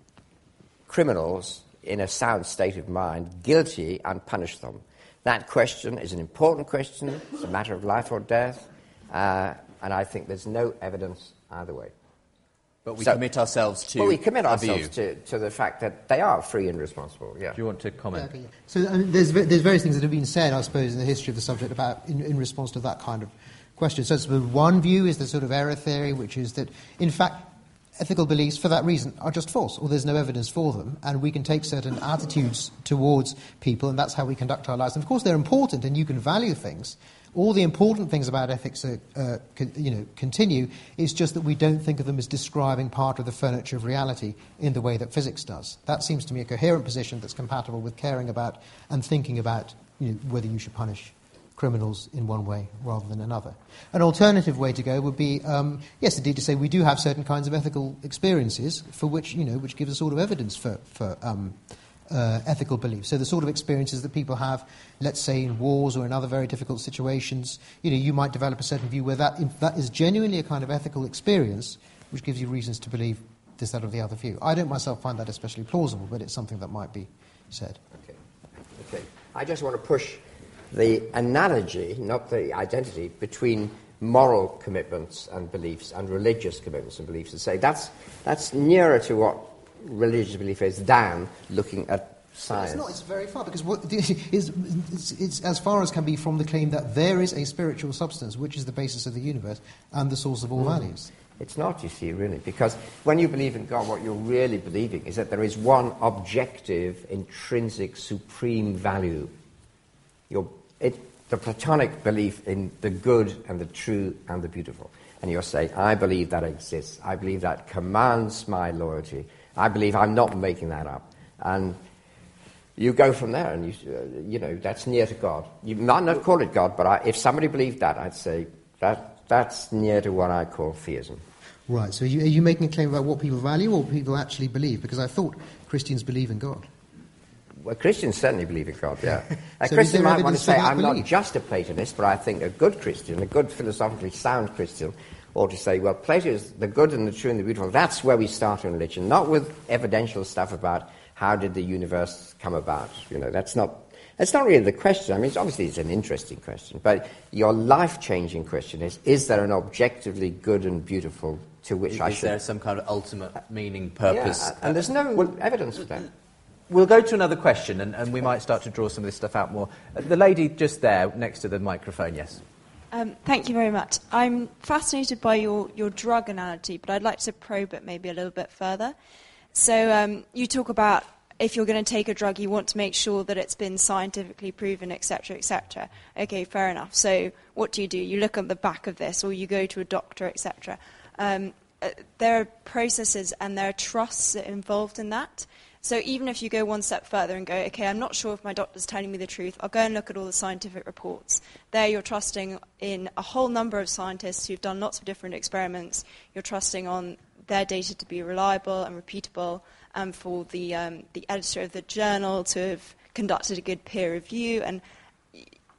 criminals in a sound state of mind guilty and punish them? That question is an important question. It's a matter of life or death, and I think there's no evidence either way. But we commit ourselves to. Well, we commit ourselves to the fact that they are free and responsible. Yeah. Do you want to comment? Yeah. So there's various things that have been said, I suppose, in the history of the subject about in response to that kind of question. So one view is the sort of error theory, which is that in fact ethical beliefs, for that reason, are just false, or there's no evidence for them, and we can take certain attitudes towards people, and that's how we conduct our lives. And of course, they're important, and you can value things. All the important things about ethics continue. It's just that we don't think of them as describing part of the furniture of reality in the way that physics does. That seems to me a coherent position that's compatible with caring about and thinking about whether you should punish criminals in one way rather than another. An alternative way to go would be, yes, indeed, to say we do have certain kinds of ethical experiences for which gives us sort of evidence for ethical beliefs. So the sort of experiences that people have, let's say in wars or in other very difficult situations, you might develop a certain view where that is genuinely a kind of ethical experience which gives you reasons to believe this, that, or the other view. I don't myself find that especially plausible, but it's something that might be said. Okay. I just want to push the analogy, not the identity, between moral commitments and beliefs and religious commitments and beliefs, and say that's nearer to what religious belief is than looking at science. It's not. It's very far, because it's as far as can be from the claim that there is a spiritual substance which is the basis of the universe and the source of all values. It's not, you see, really, because when you believe in God, what you're really believing is that there is one objective, intrinsic, supreme value. The Platonic belief in the good and the true and the beautiful. And you're saying, I believe that exists. I believe that commands my loyalty. I believe I'm not making that up. And you go from there, and that's near to God. You might not call it God, but if somebody believed that, I'd say that's near to what I call theism. Right, so are you making a claim about what people value or what people actually believe? Because I thought Christians believe in God. Well, Christians certainly believe in God, yeah. A So Christian might want to say, I'm belief? not just a Platonist, but I think a good Christian, a good philosophically sound Christian, ought to say, well, Plato is the good and the true and the beautiful. That's where we start in religion, not with evidential stuff about how did the universe come about. That's not really the question. I mean, obviously it's an interesting question, but your life-changing question is there an objectively good and beautiful to which I should... Is there some kind of ultimate meaning, purpose? Yeah, and there's no evidence for that. We'll go to another question, and we might start to draw some of this stuff out more. The lady just there, next to the microphone, yes. Thank you very much. I'm fascinated by your drug analogy, but I'd like to probe it maybe a little bit further. So you talk about if you're going to take a drug, you want to make sure that it's been scientifically proven, etc., etc. Okay, fair enough. So what do? You look at the back of this, or you go to a doctor, etc. There are processes and there are trusts involved in that. So even if you go one step further and go, okay, I'm not sure if my doctor's telling me the truth, I'll go and look at all the scientific reports. There you're trusting in a whole number of scientists who've done lots of different experiments. You're trusting on their data to be reliable and repeatable, and for the editor of the journal to have conducted a good peer review. And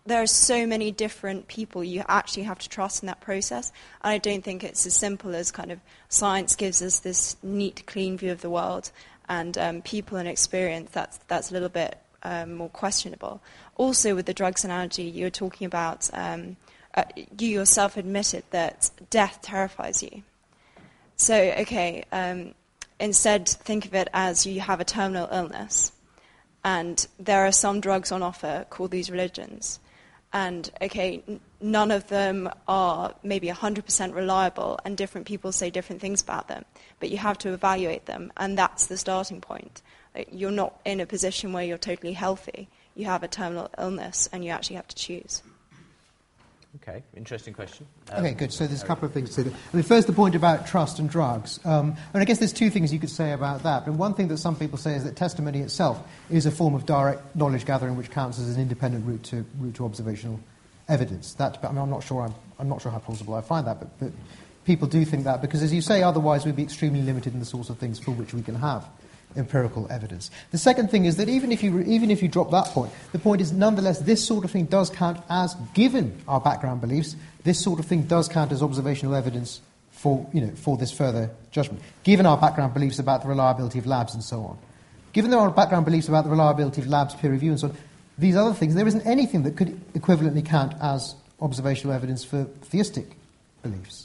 there are so many different people you actually have to trust in that process. And I don't think it's as simple as kind of science gives us this neat, clean view of the world, and people and experience, that's a little bit more questionable. Also, with the drugs analogy, you were talking about, you yourself admitted that death terrifies you. So, okay, instead think of it as you have a terminal illness, and there are some drugs on offer called these religions. And, okay, none of them are maybe 100% reliable, and different people say different things about them. But you have to evaluate them, and that's the starting point. You're not in a position where you're totally healthy. You have a terminal illness, and you actually have to choose. Okay, interesting question. Okay, good. So there's a couple of things to do. I mean, first, the point about trust and drugs. And I guess there's two things you could say about that. And one thing that some people say is that testimony itself is a form of direct knowledge gathering, which counts as an independent route to observational evidence. I'm not sure how plausible I find that, but people do think that because, as you say, otherwise we'd be extremely limited in the sorts of things for which we can have empirical evidence. The second thing is that even if you drop that point, the point is nonetheless this sort of thing does count as, given our background beliefs, this sort of thing does count as observational evidence for this further judgment. Given our background beliefs about the reliability of labs and so on, given our background beliefs about the reliability of labs, peer review and so on, these other things, there isn't anything that could equivalently count as observational evidence for theistic beliefs.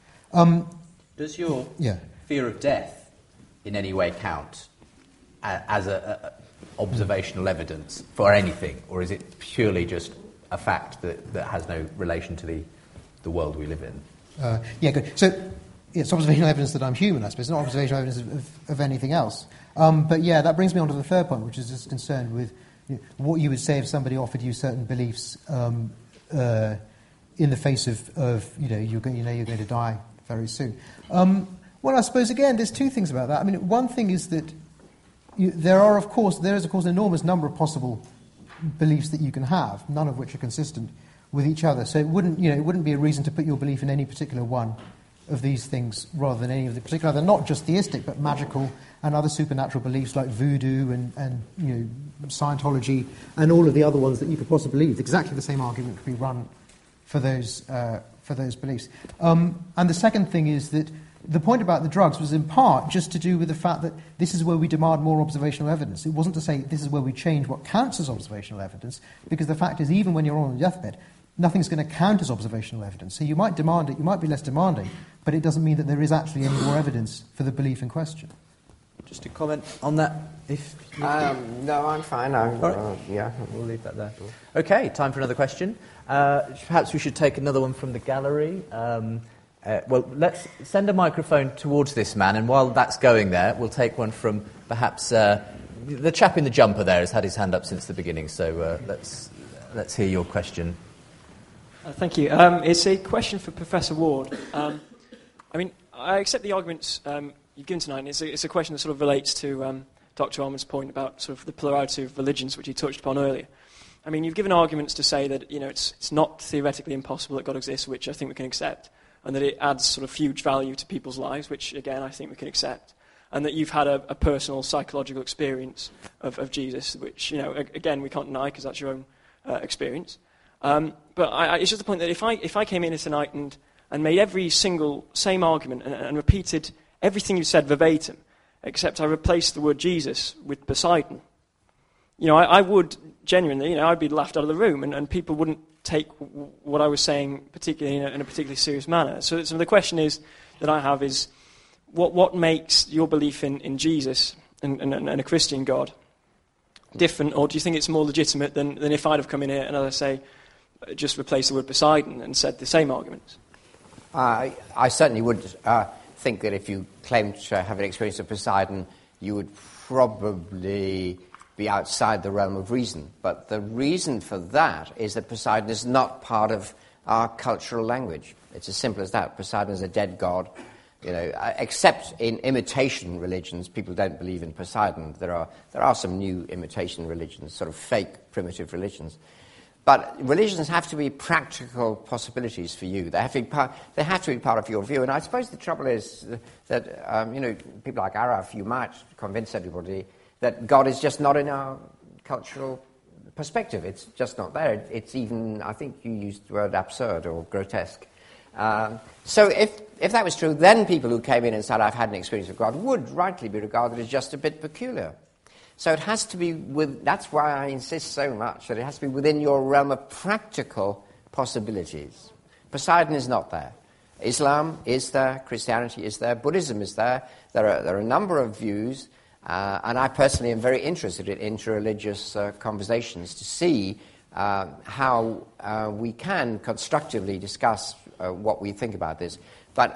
Does your fear of death in any way count as a observational evidence for anything, or is it purely just a fact that has no relation to the world we live in? Good. So it's observational evidence that I'm human, I suppose. It's not observational evidence of anything else. But that brings me on to the third point, which is just concerned with what you would say if somebody offered you certain beliefs in the face of you're going to die very soon. Well, I suppose again, there's two things about that. I mean, one thing is that there is of course an enormous number of possible beliefs that you can have, none of which are consistent with each other. So it wouldn't be a reason to put your belief in any particular one of these things rather than any of the particular other, not just theistic but magical and other supernatural beliefs like voodoo and Scientology and all of the other ones that you could possibly believe. Exactly the same argument could be run for those beliefs. And the second thing is that the point about the drugs was in part just to do with the fact that this is where we demand more observational evidence. It wasn't to say this is where we change what counts as observational evidence, because the fact is even when you're on a deathbed, nothing's going to count as observational evidence. So you might demand it, you might be less demanding, but it doesn't mean that there is actually any more evidence for the belief in question. Just to comment on that, No, I'm fine. We'll leave that there. Okay, time for another question. Perhaps we should take another one from the gallery. Let's send a microphone towards this man, and while that's going there, we'll take one from perhaps the chap in the jumper there has had his hand up since the beginning, so let's hear your question. Thank you. It's a question for Professor Ward. I accept the arguments you've given tonight, and it's a question that sort of relates to Dr. Allman's point about sort of the plurality of religions, which he touched upon earlier. I mean, you've given arguments to say that it's not theoretically impossible that God exists, which I think we can accept, and that it adds sort of huge value to people's lives, which, again, I think we can accept, and that you've had a personal psychological experience of Jesus, which, again, we can't deny because that's your own experience. But it's just the point that if I came in here tonight and made every single same argument and repeated everything you said verbatim, except I replaced the word Jesus with Poseidon, I would genuinely, I'd be laughed out of the room, and people wouldn't take what I was saying particularly in a particularly serious manner. So the question is that I have is, what makes your belief in Jesus and a Christian God different, or do you think it's more legitimate than if I'd have come in here and, as I say, just replaced the word Poseidon and said the same arguments? I certainly would think that if you claimed to have an experience of Poseidon, you would probably be outside the realm of reason. But the reason for that is that Poseidon is not part of our cultural language. It's as simple as that. Poseidon is a dead god. Except in imitation religions, people don't believe in Poseidon. There are some new imitation religions, sort of fake primitive religions. But religions have to be practical possibilities for you. They have to be part of your view. And I suppose the trouble is that people like Araf, you might convince everybody that God is just not in our cultural perspective. It's just not there. It's even, I think you used the word absurd or grotesque. So if that was true, then people who came in and said, I've had an experience of God, would rightly be regarded as just a bit peculiar. So it has to be that's why I insist so much that it has to be within your realm of practical possibilities. Poseidon is not there. Islam is there, Christianity is there, Buddhism is there. There are a number of views, and I personally am very interested in interreligious conversations to see how we can constructively discuss what we think about this. But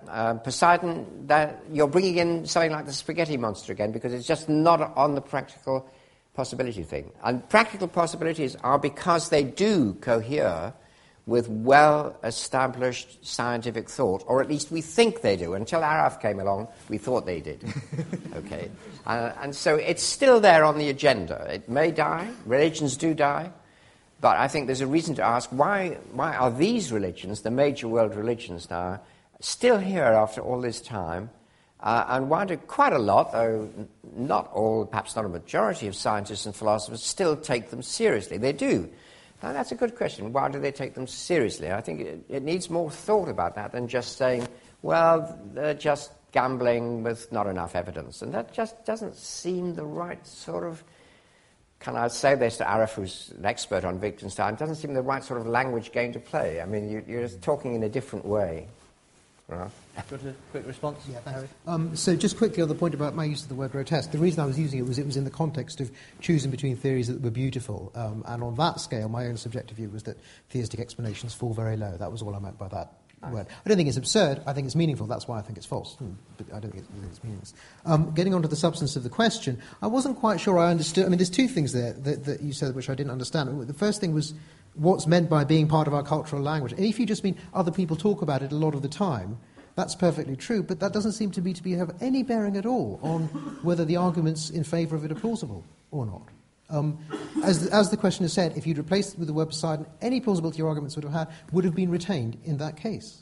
Poseidon, you're bringing in something like the spaghetti monster again, because it's just not on the practical possibility thing. And practical possibilities are because they do cohere with well-established scientific thought, or at least we think they do. Until Araf came along, we thought they did. Okay, and so it's still there on the agenda. It may die, religions do die, but I think there's a reason to ask, why are these religions, the major world religions now, still here after all this time? And why do quite a lot, though not all, perhaps not a majority of scientists and philosophers, still take them seriously? They do. Now, that's a good question. Why do they take them seriously? I think it needs more thought about that than just saying, well, they're just gambling with not enough evidence. And that just doesn't seem the right sort of, can I say this to Araf, who's an expert on Wittgenstein, it doesn't seem the right sort of language game to play. I mean, you're just talking in a different way. Right. Got a quick response? Yeah, thanks. So just quickly on the point about my use of the word grotesque, the reason I was using it was in the context of choosing between theories that were beautiful. And on that scale, my own subjective view was that theistic explanations fall very low. That was all I meant by that word. I don't think it's absurd. I think it's meaningful. That's why I think it's false. But I don't think it's meaningless. Getting on to the substance of the question, I wasn't quite sure I understood. I mean, there's two things there that you said which I didn't understand. The first thing was what's meant by being part of our cultural language. And if you just mean other people talk about it a lot of the time, that's perfectly true, but that doesn't seem to me to have any bearing at all on whether the arguments in favour of it are plausible or not. As the question has said, if you'd replaced it with the word Poseidon, any plausibility your arguments would have been retained in that case.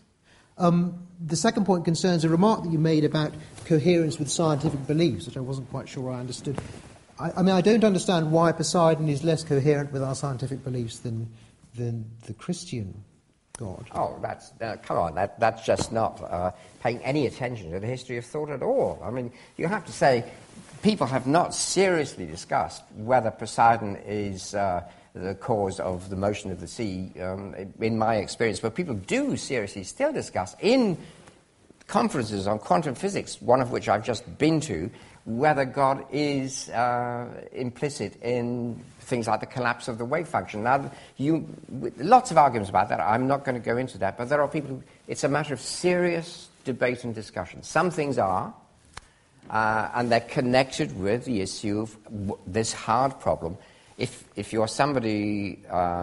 The second point concerns a remark that you made about coherence with scientific beliefs, which I wasn't quite sure I understood. I mean, I don't understand why Poseidon is less coherent with our scientific beliefs than the Christian God. Oh, that's come on! That's just not paying any attention to the history of thought at all. I mean, you have to say, people have not seriously discussed whether Poseidon is the cause of the motion of the sea. In my experience, but people do seriously still discuss in conferences on quantum physics, one of which I've just been to, whether God is implicit in things like the collapse of the wave function. Now, lots of arguments about that. I'm not going to go into that, but there are people who, it's a matter of serious debate and discussion. Some things are, and they're connected with the issue of this hard problem. If you're somebody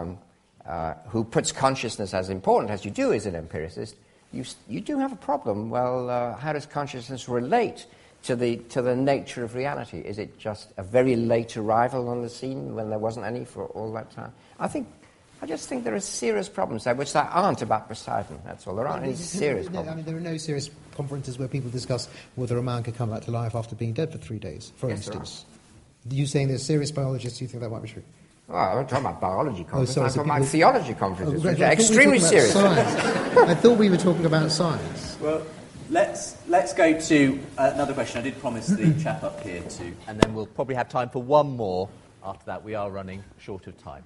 who puts consciousness as important as you do as an empiricist, you do have a problem. Well, how does consciousness relate to the nature of reality? Is it just a very late arrival on the scene when there wasn't any for all that time? I just think there are serious problems there, which there aren't about Poseidon. That's all. There aren't any serious problems. I mean, there are no serious conferences where people discuss whether a man could come back to life after being dead for 3 days, for instance. You saying there's serious biologists who think that might be true? Well, I'm not talking about biology conferences. I'm talking about theology conferences, which are extremely serious. I thought we were talking about science. Well, let's go to another question. I did promise the chap up here to, and then we'll probably have time for one more. After that, we are running short of time.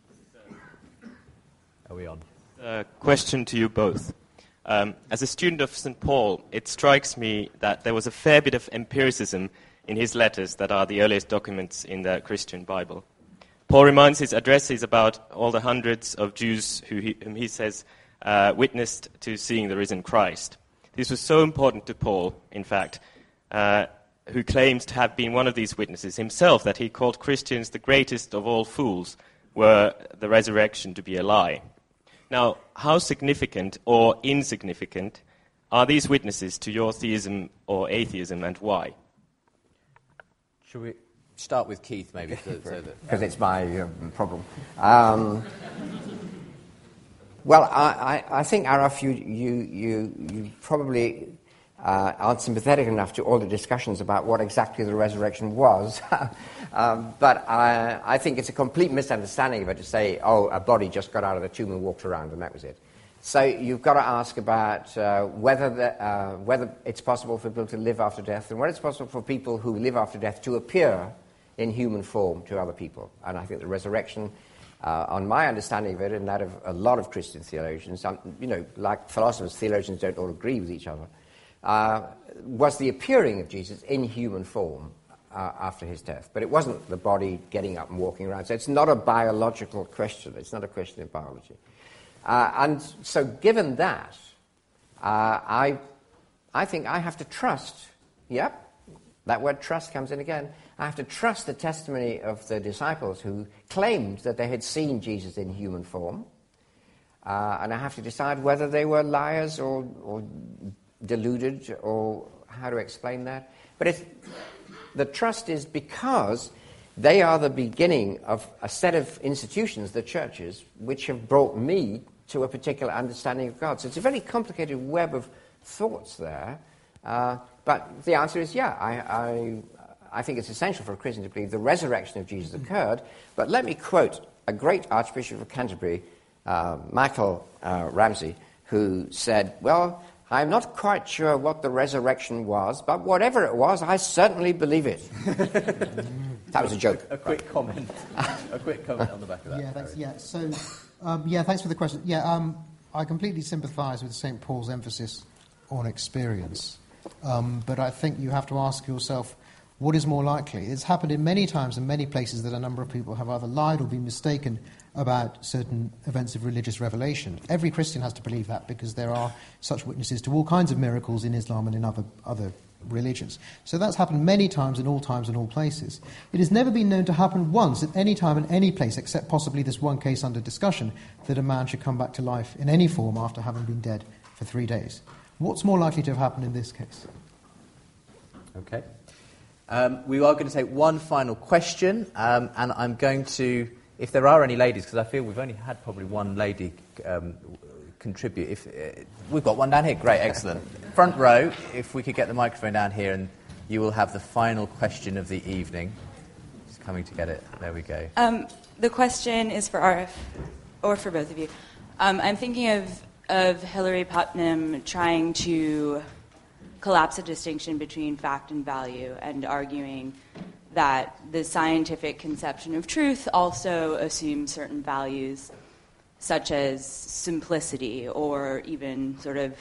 Are we on? Question to you both. As a student of St. Paul, it strikes me that there was a fair bit of empiricism in his letters that are the earliest documents in the Christian Bible. Paul reminds his addresses about all the hundreds of Jews whom he says witnessed to seeing the risen Christ. This was so important to Paul, in fact, who claims to have been one of these witnesses himself, that he called Christians the greatest of all fools, were the resurrection to be a lie. Now, how significant or insignificant are these witnesses to your theism or atheism, and why? Shall we start with Keith, maybe? Because it's my problem. Well, I think, Araf, you probably aren't sympathetic enough to all the discussions about what exactly the resurrection was. But I think it's a complete misunderstanding of it to say, oh, a body just got out of the tomb and walked around and that was it. So you've got to ask about whether it's possible for people to live after death and whether it's possible for people who live after death to appear in human form to other people. And I think the resurrection, on my understanding of it and that of a lot of Christian theologians, like philosophers, theologians don't all agree with each other, was the appearing of Jesus in human form after his death. But it wasn't the body getting up and walking around. So it's not a biological question. It's not a question of biology. And so given that, I think I have to trust, that word trust comes in again, I have to trust the testimony of the disciples who claimed that they had seen Jesus in human form, and I have to decide whether they were liars or deluded, or how to explain that. But the trust is because they are the beginning of a set of institutions, the churches, which have brought me to a particular understanding of God. So it's a very complicated web of thoughts there. But the answer is, I think it's essential for a Christian to believe the resurrection of Jesus occurred. But let me quote a great Archbishop of Canterbury, Michael Ramsey, who said, well, I'm not quite sure what the resurrection was, but whatever it was, I certainly believe it. That was a joke. A quick comment. A quick comment on the back of that. Thanks for the question. I completely sympathise with St. Paul's emphasis on experience. But I think you have to ask yourself, what is more likely? It's happened in many times in many places that a number of people have either lied or been mistaken about certain events of religious revelation. Every Christian has to believe that because there are such witnesses to all kinds of miracles in Islam and in other religions. So that's happened many times in all places. It has never been known to happen once at any time in any place, except possibly this one case under discussion, that a man should come back to life in any form after having been dead for 3 days. What's more likely to have happened in this case? Okay. We are going to take one final question, and I'm going to, if there are any ladies, because I feel we've only had probably one lady contribute. If we've got one down here, great, excellent. Front row, if we could get the microphone down here, and you will have the final question of the evening. Just coming to get it. There we go. The question is for Arif, or for both of you. I'm thinking of Hilary Putnam trying to collapse a distinction between fact and value, and arguing that the scientific conception of truth also assumes certain values, such as simplicity or even sort of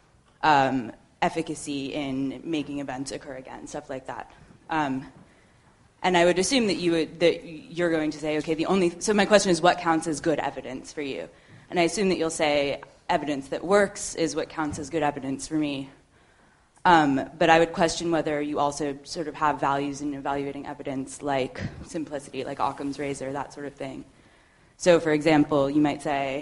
efficacy in making events occur again, stuff like that. And I would assume that you're going to say, okay, so my question is, what counts as good evidence for you? And I assume that you'll say evidence that works is what counts as good evidence for me. But I would question whether you also sort of have values in evaluating evidence, like simplicity, like Occam's razor, that sort of thing. So, for example, you might say,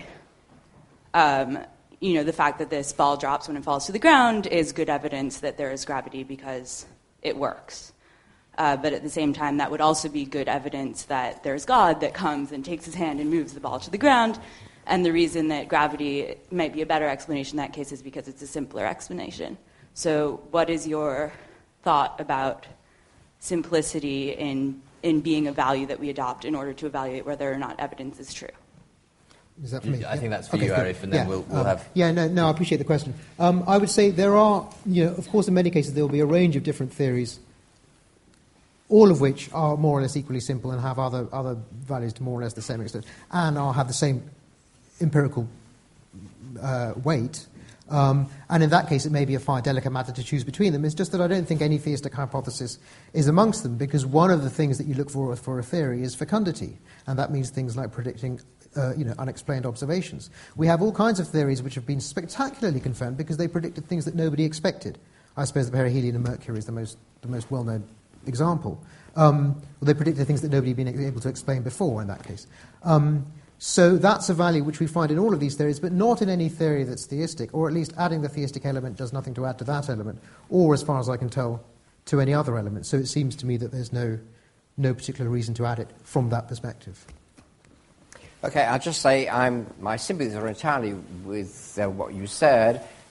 the fact that this ball drops when it falls to the ground is good evidence that there is gravity because it works. But at the same time, that would also be good evidence that there's God that comes and takes his hand and moves the ball to the ground. And the reason that gravity might be a better explanation in that case is because it's a simpler explanation. So what is your thought about simplicity in being a value that we adopt in order to evaluate whether or not evidence is true? Is that for me? I think that's for you, Arif, and then we'll have... I appreciate the question. I would say there are, of course, in many cases there will be a range of different theories, all of which are more or less equally simple and have other values to more or less the same extent, and have the same empirical weight. And in that case, it may be a far delicate matter to choose between them. It's just that I don't think any theistic hypothesis is amongst them, because one of the things that you look for a theory is fecundity, and that means things like predicting unexplained observations. We have all kinds of theories which have been spectacularly confirmed because they predicted things that nobody expected. I suppose the perihelion of Mercury is the most well-known example. They predicted things that nobody had been able to explain before in that case. So that's a value which we find in all of these theories, but not in any theory that's theistic, or at least adding the theistic element does nothing to add to that element, or, as far as I can tell, to any other element. So it seems to me that there's no particular reason to add it from that perspective. Okay, I'll just say my sympathies are entirely with what you said,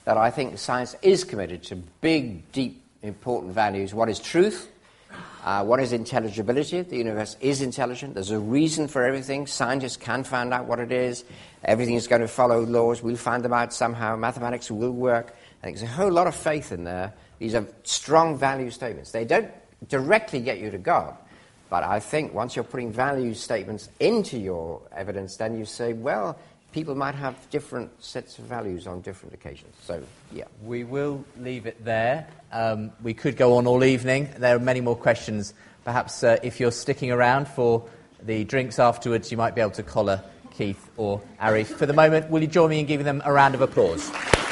that I think science is committed to big, deep, important values. What is truth? What is intelligibility? The universe is intelligent. There's a reason for everything. Scientists can find out what it is. Everything is going to follow laws. We'll find them out somehow. Mathematics will work. I think there's a whole lot of faith in there. These are strong value statements. They don't directly get you to God. But I think once you're putting value statements into your evidence, then you say, well, people might have different sets of values on different occasions. So, yeah. We will leave it there. We could go on all evening. There are many more questions. Perhaps if you're sticking around for the drinks afterwards, you might be able to collar Keith or Arif. For the moment, will you join me in giving them a round of applause?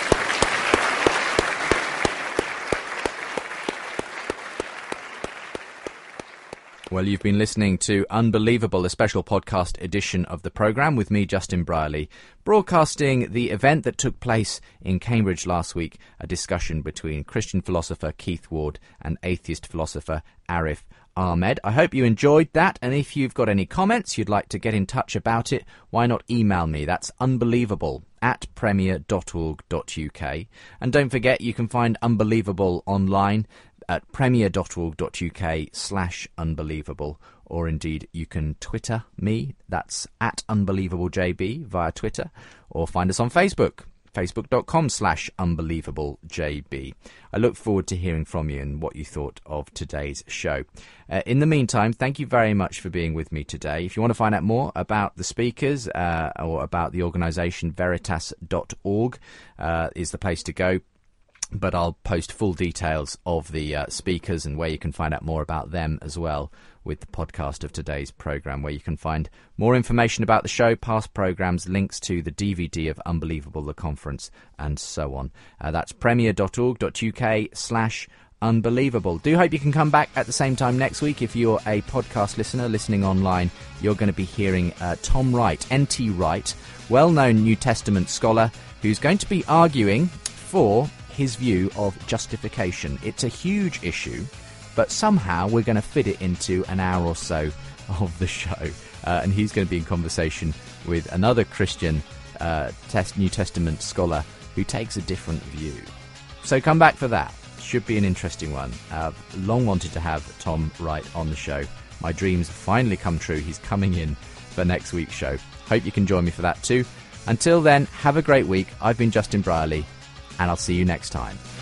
Well, you've been listening to Unbelievable, a special podcast edition of the programme with me, Justin Brierley, broadcasting the event that took place in Cambridge last week, a discussion between Christian philosopher Keith Ward and atheist philosopher Arif Ahmed. I hope you enjoyed that, and if you've got any comments you'd like to get in touch about it, why not email me? That's unbelievable@premier.org.uk. And don't forget, you can find Unbelievable online at premier.org.uk/unbelievable, or indeed you can Twitter me, that's @unbelievablejb via Twitter, or find us on Facebook, facebook.com/unbelievablejb. I look forward to hearing from you and what you thought of today's show. In the meantime, thank you very much for being with me today. If you want to find out more about the speakers or about the organisation, veritas.org is the place to go. But I'll post full details of the speakers and where you can find out more about them as well with the podcast of today's programme, where you can find more information about the show, past programmes, links to the DVD of Unbelievable, the conference, and so on. That's premier.org.uk/unbelievable. Do hope you can come back at the same time next week. If you're a podcast listener listening online, you're going to be hearing Tom Wright, N.T. Wright, well-known New Testament scholar, who's going to be arguing for his view of justification. It's a huge issue, but somehow we're going to fit it into an hour or so of the show. And he's going to be in conversation with another Christian New Testament scholar who takes a different view. So come back for that. Should be an interesting one. I've long wanted to have Tom Wright on the show. My dreams have finally come true. He's coming in for next week's show. Hope you can join me for that too. Until then, have a great week. I've been Justin Brierley, and I'll see you next time.